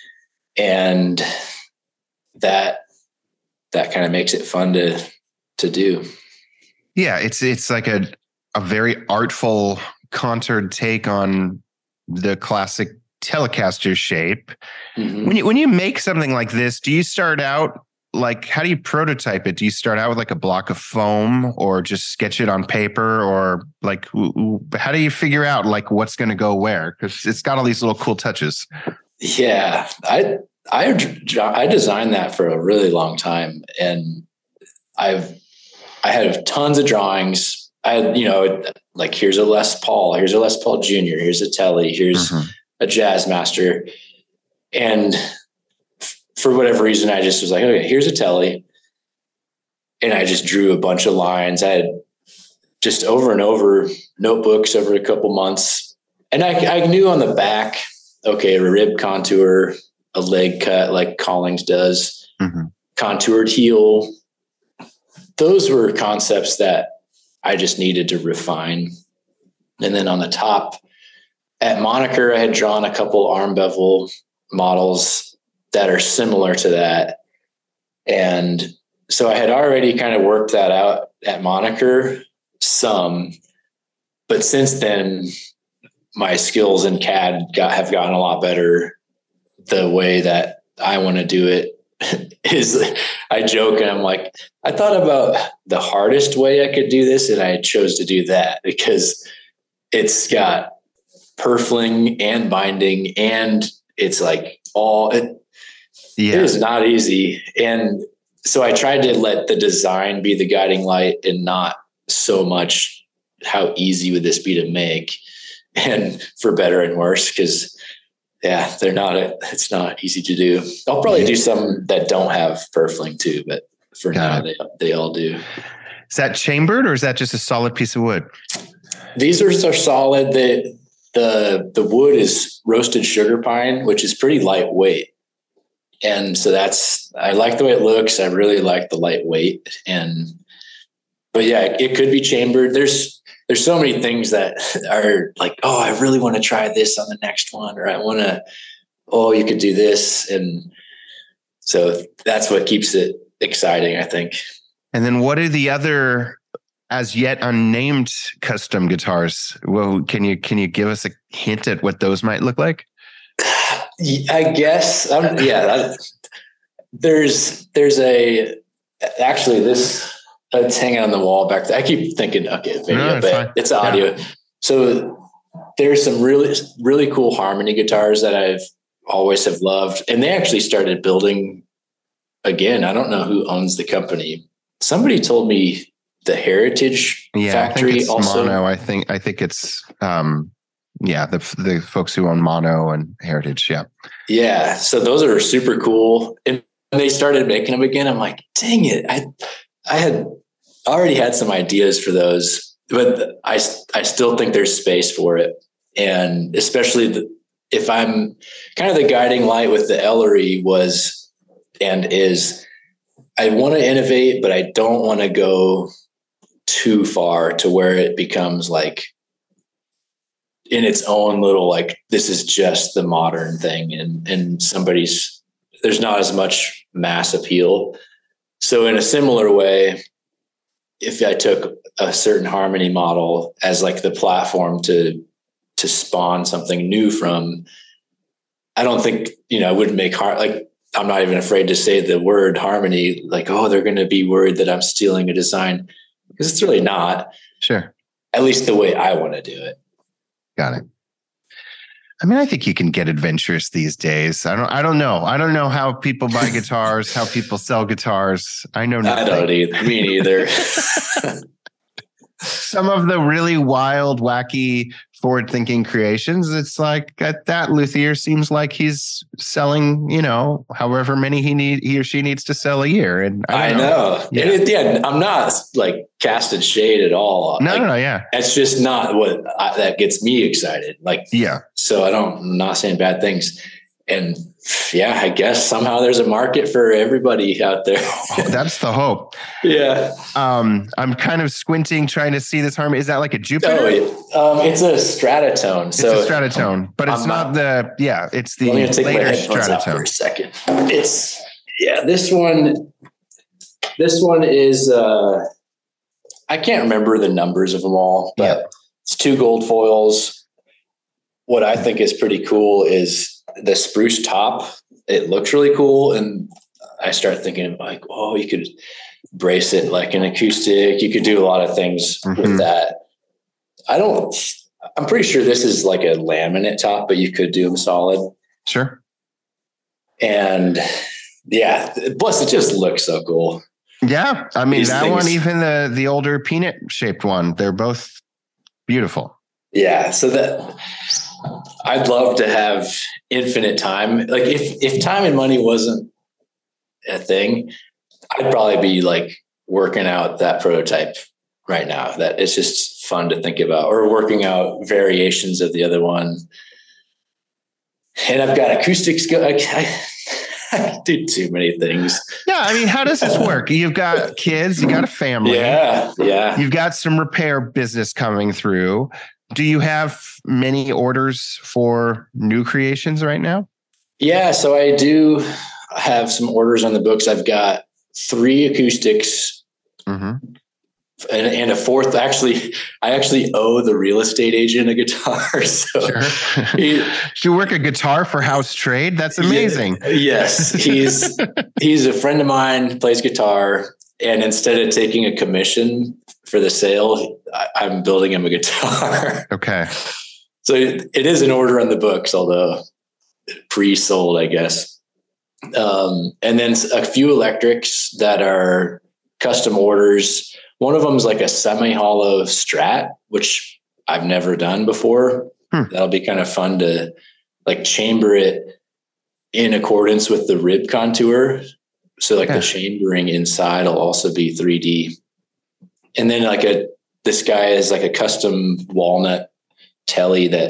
And that kind of makes it fun to do. Yeah. It's like a very artful contoured take on the classic Telecaster shape. Mm-hmm. When you make something like this, do you start out like, how do you prototype it? Do you start out with like a block of foam or just sketch it on paper, or like, how do you figure out like what's going to go where? Because it's got all these little cool touches. Yeah. I designed that for a really long time, and I had tons of drawings. I had, like, here's a Les Paul, here's a Les Paul Jr., here's a Tele, here's a Jazzmaster. And for whatever reason, I just was like, okay, here's a Tele. And I just drew a bunch of lines. I had just over and over notebooks over a couple months. And I knew on the back, okay, a rib contour, a leg cut like Collings does, contoured heel. Those were concepts that I just needed to refine. And then on the top at Moniker, I had drawn a couple arm bevel models that are similar to that. And so I had already kind of worked that out at Moniker some, but since then my skills in CAD have gotten a lot better. The way that I want to do it is, I joke and I'm like, I thought about the hardest way I could do this, and I chose to do that because it's got purfling and binding, and it's like it is not easy. And so I tried to let the design be the guiding light and not so much how easy would this be to make, and for better and worse, because it's not easy to do. I'll probably do some that don't have purfling too, but for now they all do. Is that chambered, or is that just a solid piece of wood? These are solid. the wood is roasted sugar pine, which is pretty lightweight. And so I like the way it looks. I really like the lightweight. But yeah, it could be chambered. There's so many things that are like, oh, I really want to try this on the next one, or I want to, oh, you could do this. And so that's what keeps it exciting, I think. And then what are the other as yet unnamed custom guitars? Well, can you give us a hint at what those might look like? I guess, there's actually this, it's hanging on the wall back there. I keep thinking, okay, video, but fine. It's audio. Yeah. So there's some really, really cool harmony guitars that I've always have loved. And they actually started building again. I don't know who owns the company. Somebody told me the Heritage factory. I think it's also Mono. I think it's the folks who own Mono and Heritage. Yeah. Yeah. So those are super cool. And they started making them again. I'm like, dang it. I had already had some ideas for those, but I still think there's space for it. And especially if I'm kind of the guiding light with the Ellery is I want to innovate, but I don't want to go too far to where it becomes like in its own little, like, this is just the modern thing and there's not as much mass appeal. So in a similar way, if I took a certain harmony model as like the platform to spawn something new from, I don't think, I wouldn't make I'm not even afraid to say the word harmony, like, oh, they're going to be worried that I'm stealing a design, because it's really not. Sure. At least the way I want to do it. Got it. I mean, I think you can get adventurous these days. I don't know. I don't know how people buy guitars, how people sell guitars. I know nothing. I don't either. Me neither. Some of the really wild, wacky, forward-thinking creations, it's like that luthier seems like he's selling, however many he or she needs to sell a year. And I know. Yeah. I'm not like casting shade at all. No, yeah. It's just not what that gets me excited. Like, yeah. So I'm not saying bad things. And yeah, I guess somehow there's a market for everybody out there. That's the hope. Yeah. I'm kind of squinting, trying to see this harmony. Is that like a Jupiter? It's a Stratotone. It's a Stratotone, but it's not it's the later Stratotone. For a second. This one is, I can't remember the numbers of them all, but it's 2 gold foils. What I think is pretty cool is the spruce top. It looks really cool. And I start thinking like, oh, you could brace it like an acoustic. You could do a lot of things with that. I'm pretty sure this is like a laminate top, but you could do them solid. Sure. And yeah, plus it just looks so cool. Yeah. I mean, one, even the older peanut shaped one, they're both beautiful. Yeah. So I'd love to have infinite time. Like if time and money wasn't a thing, I'd probably be like working out that prototype right now. That it's just fun to think about, or working out variations of the other one. And I've got acoustics. I do too many things. Yeah. I mean, how does this work? You've got kids, you got a family. Yeah. You've got some repair business coming through. Do you have many orders for new creations right now? Yeah, so I do have some orders on the books. I've got 3 acoustics and a 4th. Actually, I actually owe the real estate agent a guitar. So sure. You work a guitar for House Trade? That's amazing. Yes, he's a friend of mine, plays guitar. And instead of taking a commission for the sale, I'm building him a guitar. Okay. So it is an order on the books, although pre-sold, I guess. And then a few electrics that are custom orders. One of them is like a semi-hollow Strat, which I've never done before. That'll be kind of fun to like chamber it in accordance with the rib contour. So like the chambering inside will also be 3D. And then this guy is like a custom walnut telly that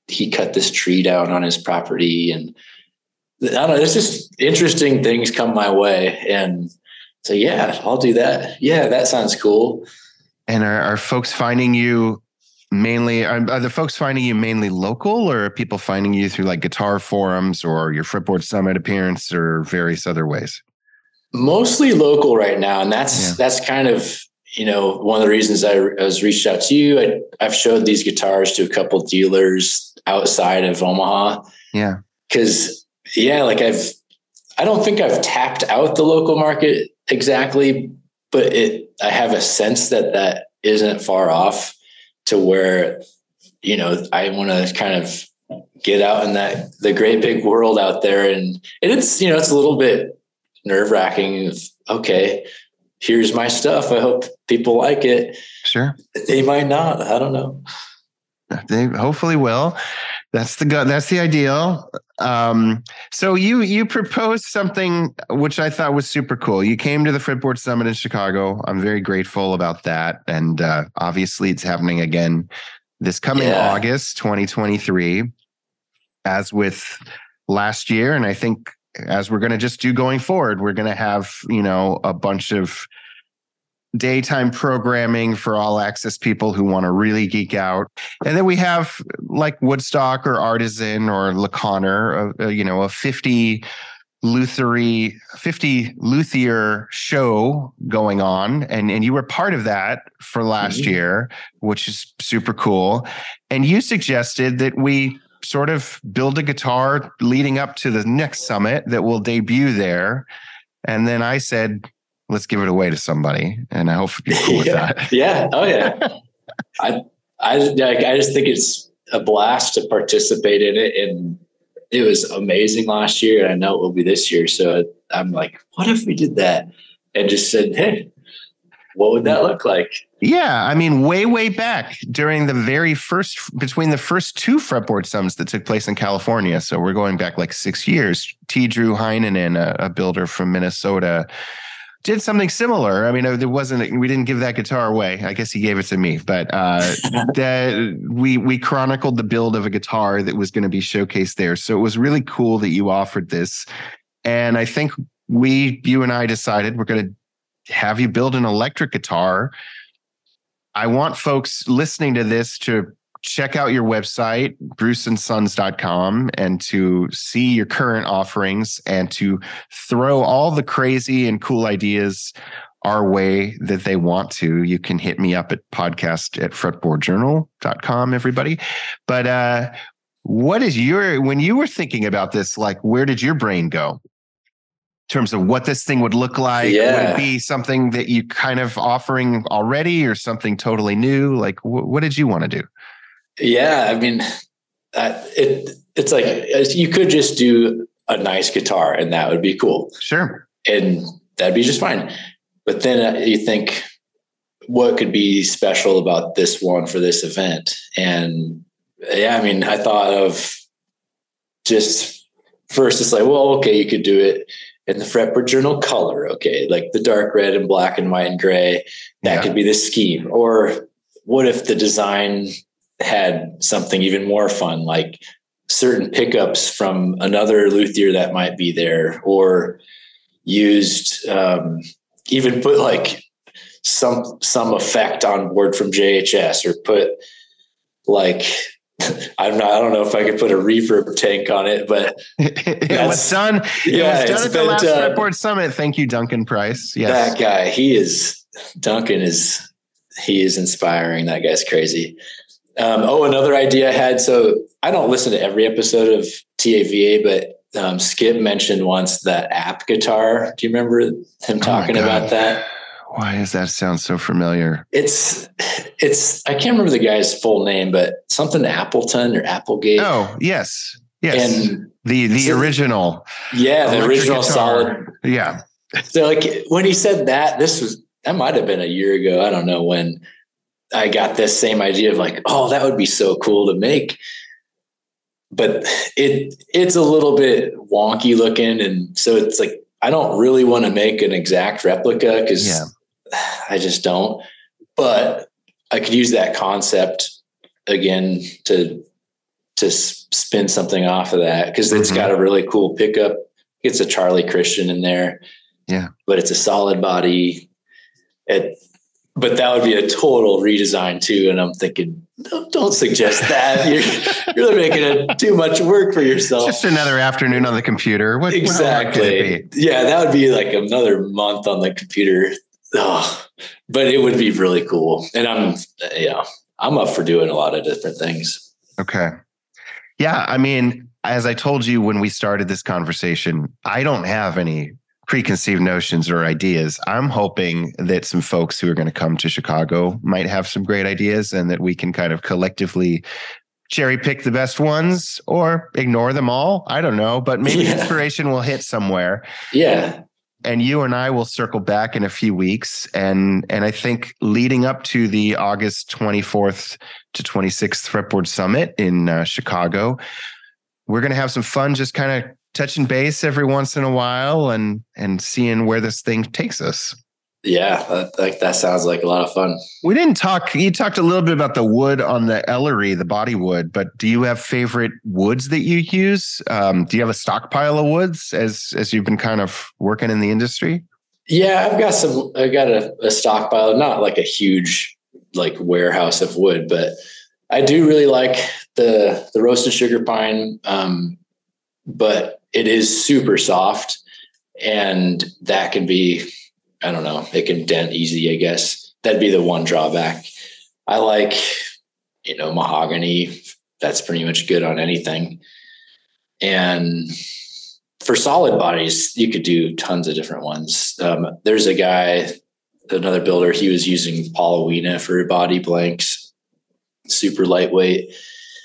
he cut this tree down on his property. And I don't know, it's just interesting things come my way. And so, yeah, I'll do that. Yeah, that sounds cool. And are folks finding you mainly, are the folks finding you mainly local, or are people finding you through like guitar forums or your Fretboard Summit appearance or various other ways? Mostly local right now. And that's kind of, one of the reasons I was reached out to you. I've showed these guitars to a couple dealers outside of Omaha. Yeah. Cause I don't think I've tapped out the local market exactly, but I have a sense that isn't far off to where, I want to kind of get out in the great big world out there. And it's, it's a little bit nerve wracking. Okay, here's my stuff. I hope people like it. Sure. They might not. I don't know. They hopefully will. That's the ideal. So you proposed something which I thought was super cool. You came to the Fretboard Summit in Chicago. I'm very grateful about that. And obviously it's happening again this coming August 2023, as with last year. And I think as we're going to just do going forward, we're going to have, a bunch of daytime programming for all access people who want to really geek out. And then we have like Woodstock or Artisan or LeConner, a 50 luthier show going on. And you were part of that for last year, which is super cool. And you suggested that we sort of build a guitar leading up to the next summit that will debut there. And then I said, let's give it away to somebody. And I hope you're cool with that. Yeah. Oh yeah. I just think it's a blast to participate in it. And it was amazing last year. And I know it will be this year. So I'm like, what if we did that and just said, hey, what would that look like? Yeah. I mean, way back during between the first two Fretboard Summits that took place in California. So we're going back like 6 years. T. Drew Heinonen, a builder from Minnesota, did something similar. I mean, we didn't give that guitar away. I guess he gave it to me, but we chronicled the build of a guitar that was going to be showcased there. So it was really cool that you offered this. And I think you and I decided we're going to have you build an electric guitar. I want folks listening to this to check out your website, bruceandsons.com, and to see your current offerings and to throw all the crazy and cool ideas our way that they want to. You can hit me up at podcast@fretboardjournal.com, everybody. But when you were thinking about this, like, where did your brain go in terms of what this thing would look like? Yeah. Would it be something that you kind of offering already or something totally new? Like, what did you want to do? Yeah, I mean, it's like you could just do a nice guitar and that would be cool. Sure. And that'd be just fine. But then you think, what could be special about this one for this event? And yeah, I mean, I thought of just first, it's like, well, okay, you could do it in the Fretboard Journal color. Okay, like the dark red and black and white and gray. That could be the scheme. Or what if the design had something even more fun, like certain pickups from another luthier that might be there, or used even put like some effect on board from JHS, or put like I don't know if I could put a reverb tank on it, but it was done. It was done at the last Fretboard Summit. Thank you, Duncan Price. Yes. That guy, Duncan is inspiring. That guy's crazy. Another idea I had. So I don't listen to every episode of TAVA, but Skip mentioned once that app guitar. Do you remember him talking about that? Why does that sound so familiar? It's I can't remember the guy's full name, but something Appleton or Applegate. Oh, yes. And the original. Yeah, the original guitar. Solid. Yeah. So like when he said that might have been a year ago. I don't know when I got this same idea of like, oh, that would be so cool to make. But it's a little bit wonky looking. And so it's like, I don't really want to make an exact replica because I just don't. But I could use that concept again to to spin something off of that, because it's got a really cool pickup. It's a Charlie Christian in there. Yeah. But it's a solid body. But that would be a total redesign too. And I'm thinking, don't suggest that. You're making it too much work for yourself. Just another afternoon on the computer. Exactly. Yeah, that would be like another month on the computer. Oh, but it would be really cool. And I'm up for doing a lot of different things. Okay. Yeah. I mean, as I told you when we started this conversation, I don't have any preconceived notions or ideas. I'm hoping that some folks who are going to come to Chicago might have some great ideas, and that we can kind of collectively cherry pick the best ones or ignore them all. I don't know, but maybe inspiration will hit somewhere. Yeah. And you and I will circle back in a few weeks. And I think leading up to the August 24th to 26th Fretboard Summit in Chicago, we're going to have some fun just kind of touching base every once in a while and seeing where this thing takes us. Yeah, that sounds like a lot of fun. We didn't talk. You talked a little bit about the wood on the Ellery, the body wood, but do you have favorite woods that you use? Do you have a stockpile of woods as you've been kind of working in the industry? Yeah, I've got a stockpile, not like a huge like warehouse of wood, but I do really like the roasted sugar pine. But it is super soft, and that can be, I don't know, it can dent easy, I guess. That'd be the one drawback. I like, mahogany. That's pretty much good on anything. And for solid bodies, you could do tons of different ones. There's a guy, another builder, he was using Paulownia for body blanks, super lightweight.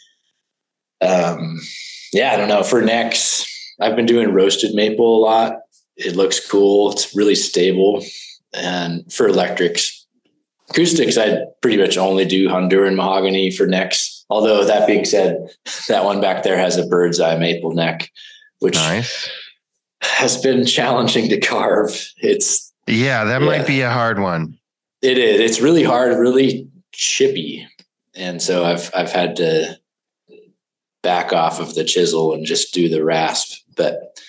I don't know. For necks, I've been doing roasted maple a lot. It looks cool. It's really stable. And for electrics, acoustics, I pretty much only do Honduran mahogany for necks. Although that being said, that one back there has a bird's eye maple neck, which has been challenging to carve. That might be a hard one. It is. It's really hard, really chippy. And so I've had to back off of the chisel and just do the rasp. But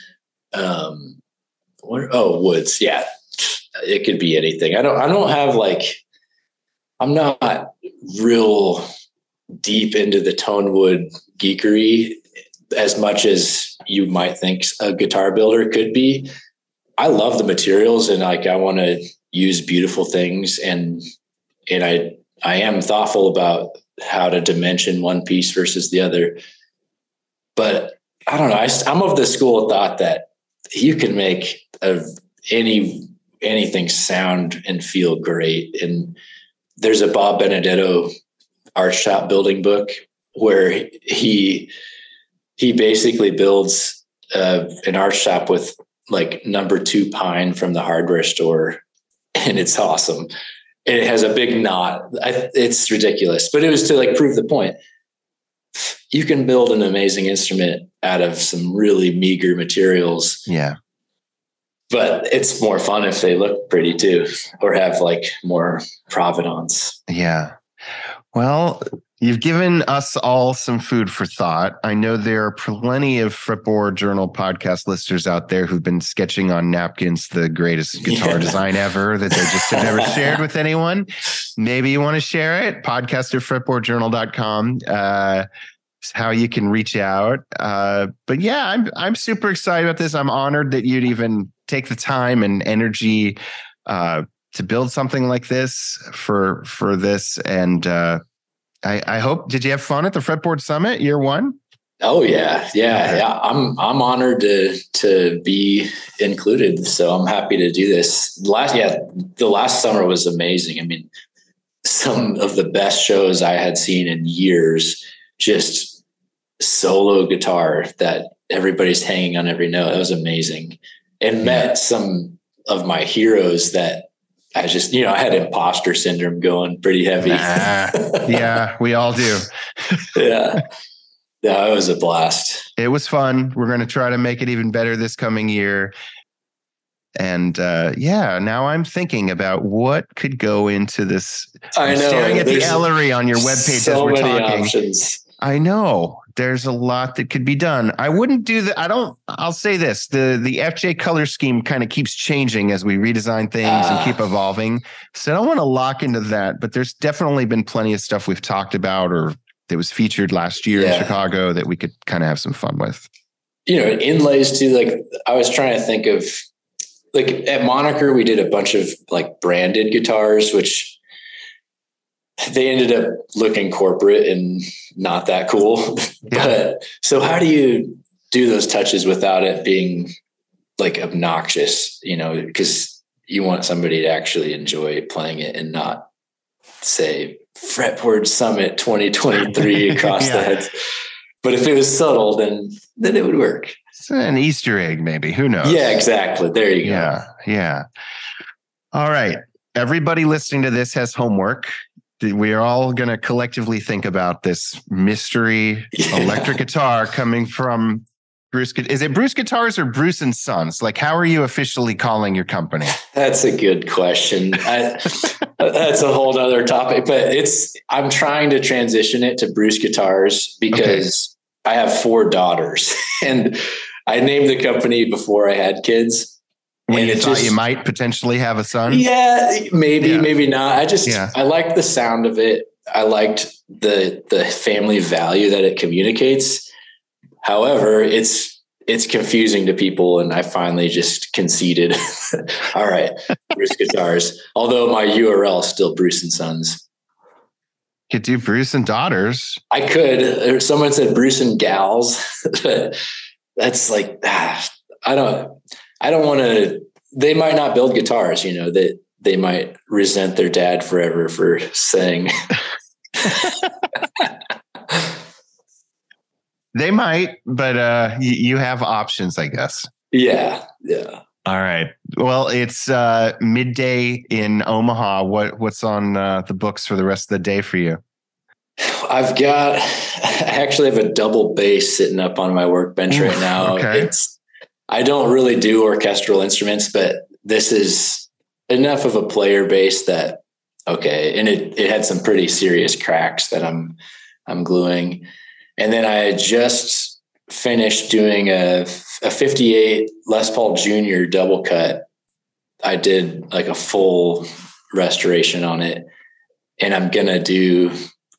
woods, yeah, it could be anything. I don't have I'm not real deep into the tone wood geekery as much as you might think a guitar builder could be. I love the materials, and I want to use beautiful things, and I am thoughtful about how to dimension one piece versus the other. But I don't know. I'm of the school of thought that you can make anything sound and feel great. And there's a Bob Benedetto art shop building book where he basically builds an art shop with like number 2 pine from the hardware store. And it's awesome. It has a big knot. It's ridiculous, but it was to prove the point. You can build an amazing instrument out of some really meager materials. Yeah. But it's more fun if they look pretty too, or have more provenance. Yeah. Well, you've given us all some food for thought. I know there are plenty of Fretboard Journal podcast listeners out there who've been sketching on napkins the greatest guitar design ever that they just have never shared with anyone. Maybe you want to share it. podcast@fretboardjournal.com. How you can reach out. But yeah, I'm super excited about this. I'm honored that you'd even take the time and energy to build something like this for this. And I hope, did you have fun at the Fretboard Summit year 1? Oh yeah. I'm honored to be included. So I'm happy to do this. The last summer was amazing. I mean, some of the best shows I had seen in years, just solo guitar that everybody's hanging on every note. That was amazing. And met some of my heroes that I just, I had imposter syndrome going pretty heavy. Yeah, we all do. Yeah, it was a blast. It was fun. We're going to try to make it even better this coming year. And now I'm thinking about what could go into this. I know. Staring at the Ellery on your webpage as we're talking. Options. I know there's a lot that could be done. I wouldn't do that. I'll say this. The FJ color scheme kind of keeps changing as we redesign things and keep evolving. So I don't want to lock into that, but there's definitely been plenty of stuff we've talked about or that was featured last year in Chicago that we could kind of have some fun with. Inlays too. Like I was trying to think of, like at Moniker, we did a bunch of like branded guitars, which they ended up looking corporate and not that cool. But so how do you do those touches without it being like obnoxious, because you want somebody to actually enjoy playing it and not say Fretboard Summit 2023 across the heads. But if it was subtle, then it would work. It's an Easter egg, maybe. Who knows? Yeah, exactly. There you go. Yeah. All right. Everybody listening to this has homework. We are all going to collectively think about this mystery electric guitar coming from Bruce. Is it Bruce Guitars or Bruce and Sons? Like, how are you officially calling your company? That's a good question. That's a whole other topic, but I'm trying to transition it to Bruce Guitars because I have 4 daughters and I named the company before I had kids. When you thought you might potentially have a son? Yeah, maybe not. I liked the sound of it. I liked the family value that it communicates. However, it's confusing to people, and I finally just conceded. All right, Bruce Guitars. Although my URL is still Bruce and Sons. You could do Bruce and Daughters. I could. Someone said Bruce and Gals, but that's like I don't want to, they might not build guitars, that they might resent their dad forever for saying. They might, but you have options, I guess. Yeah. All right. Well, it's midday in Omaha. What's on the books for the rest of the day for you? I actually have a double bass sitting up on my workbench right now. Okay. I don't really do orchestral instruments, but this is enough of a player bass that, and it had some pretty serious cracks that I'm gluing. And then I just finished doing a 58 Les Paul Jr. double cut. I did like a full restoration on it, and I'm going to do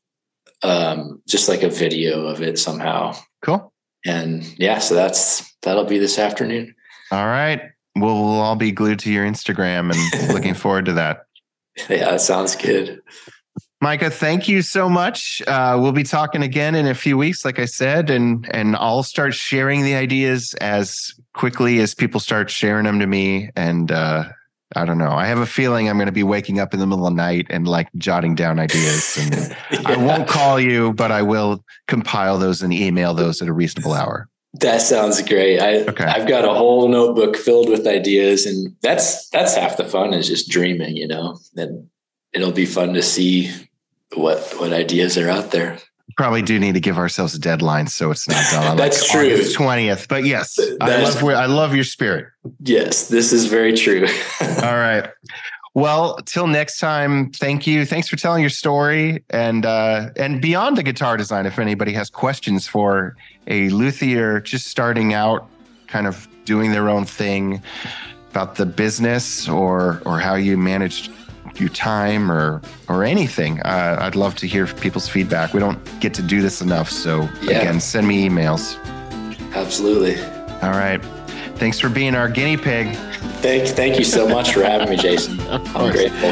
just like a video of it somehow. Cool. And so that'll be this afternoon. All right. We'll all be glued to your Instagram and looking forward to that. Yeah, that sounds good. Micah, thank you so much. We'll be talking again in a few weeks, like I said, and I'll start sharing the ideas as quickly as people start sharing them to me. And I don't know. I have a feeling I'm going to be waking up in the middle of the night and like jotting down ideas. And I won't call you, but I will compile those and email those at a reasonable hour. That sounds great. I've got a whole notebook filled with ideas, and that's half the fun is just dreaming, and it'll be fun to see what ideas are out there. Probably do need to give ourselves a deadline so it's not done on That's true. August 20th. But yes, I love your spirit. Yes, this is very true. All right. Well, till next time, thank you. Thanks for telling your story. And beyond the guitar design, if anybody has questions for a luthier just starting out, kind of doing their own thing about the business or how you managed your time or anything, I'd love to hear people's feedback. We don't get to do this enough. So again, send me emails. Absolutely. All right. Thanks for being our guinea pig. Thank you so much for having me, Jason. I'm grateful.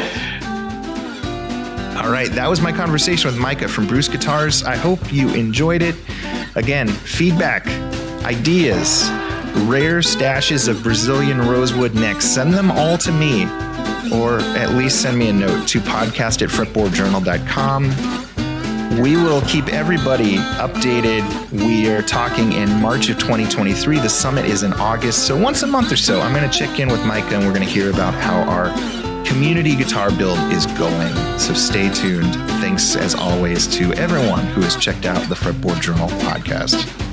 All right. That was my conversation with Micah from Bruce Guitars. I hope you enjoyed it. Again, feedback, ideas, rare stashes of Brazilian rosewood necks. Send them all to me, or at least send me a note to podcast@fretboardjournal.com. We will keep everybody updated. We are talking in March of 2023. The summit is in August. So once a month or so, I'm going to check in with Micah and we're going to hear about how our community guitar build is going. So stay tuned. Thanks as always to everyone who has checked out the Fretboard Journal podcast.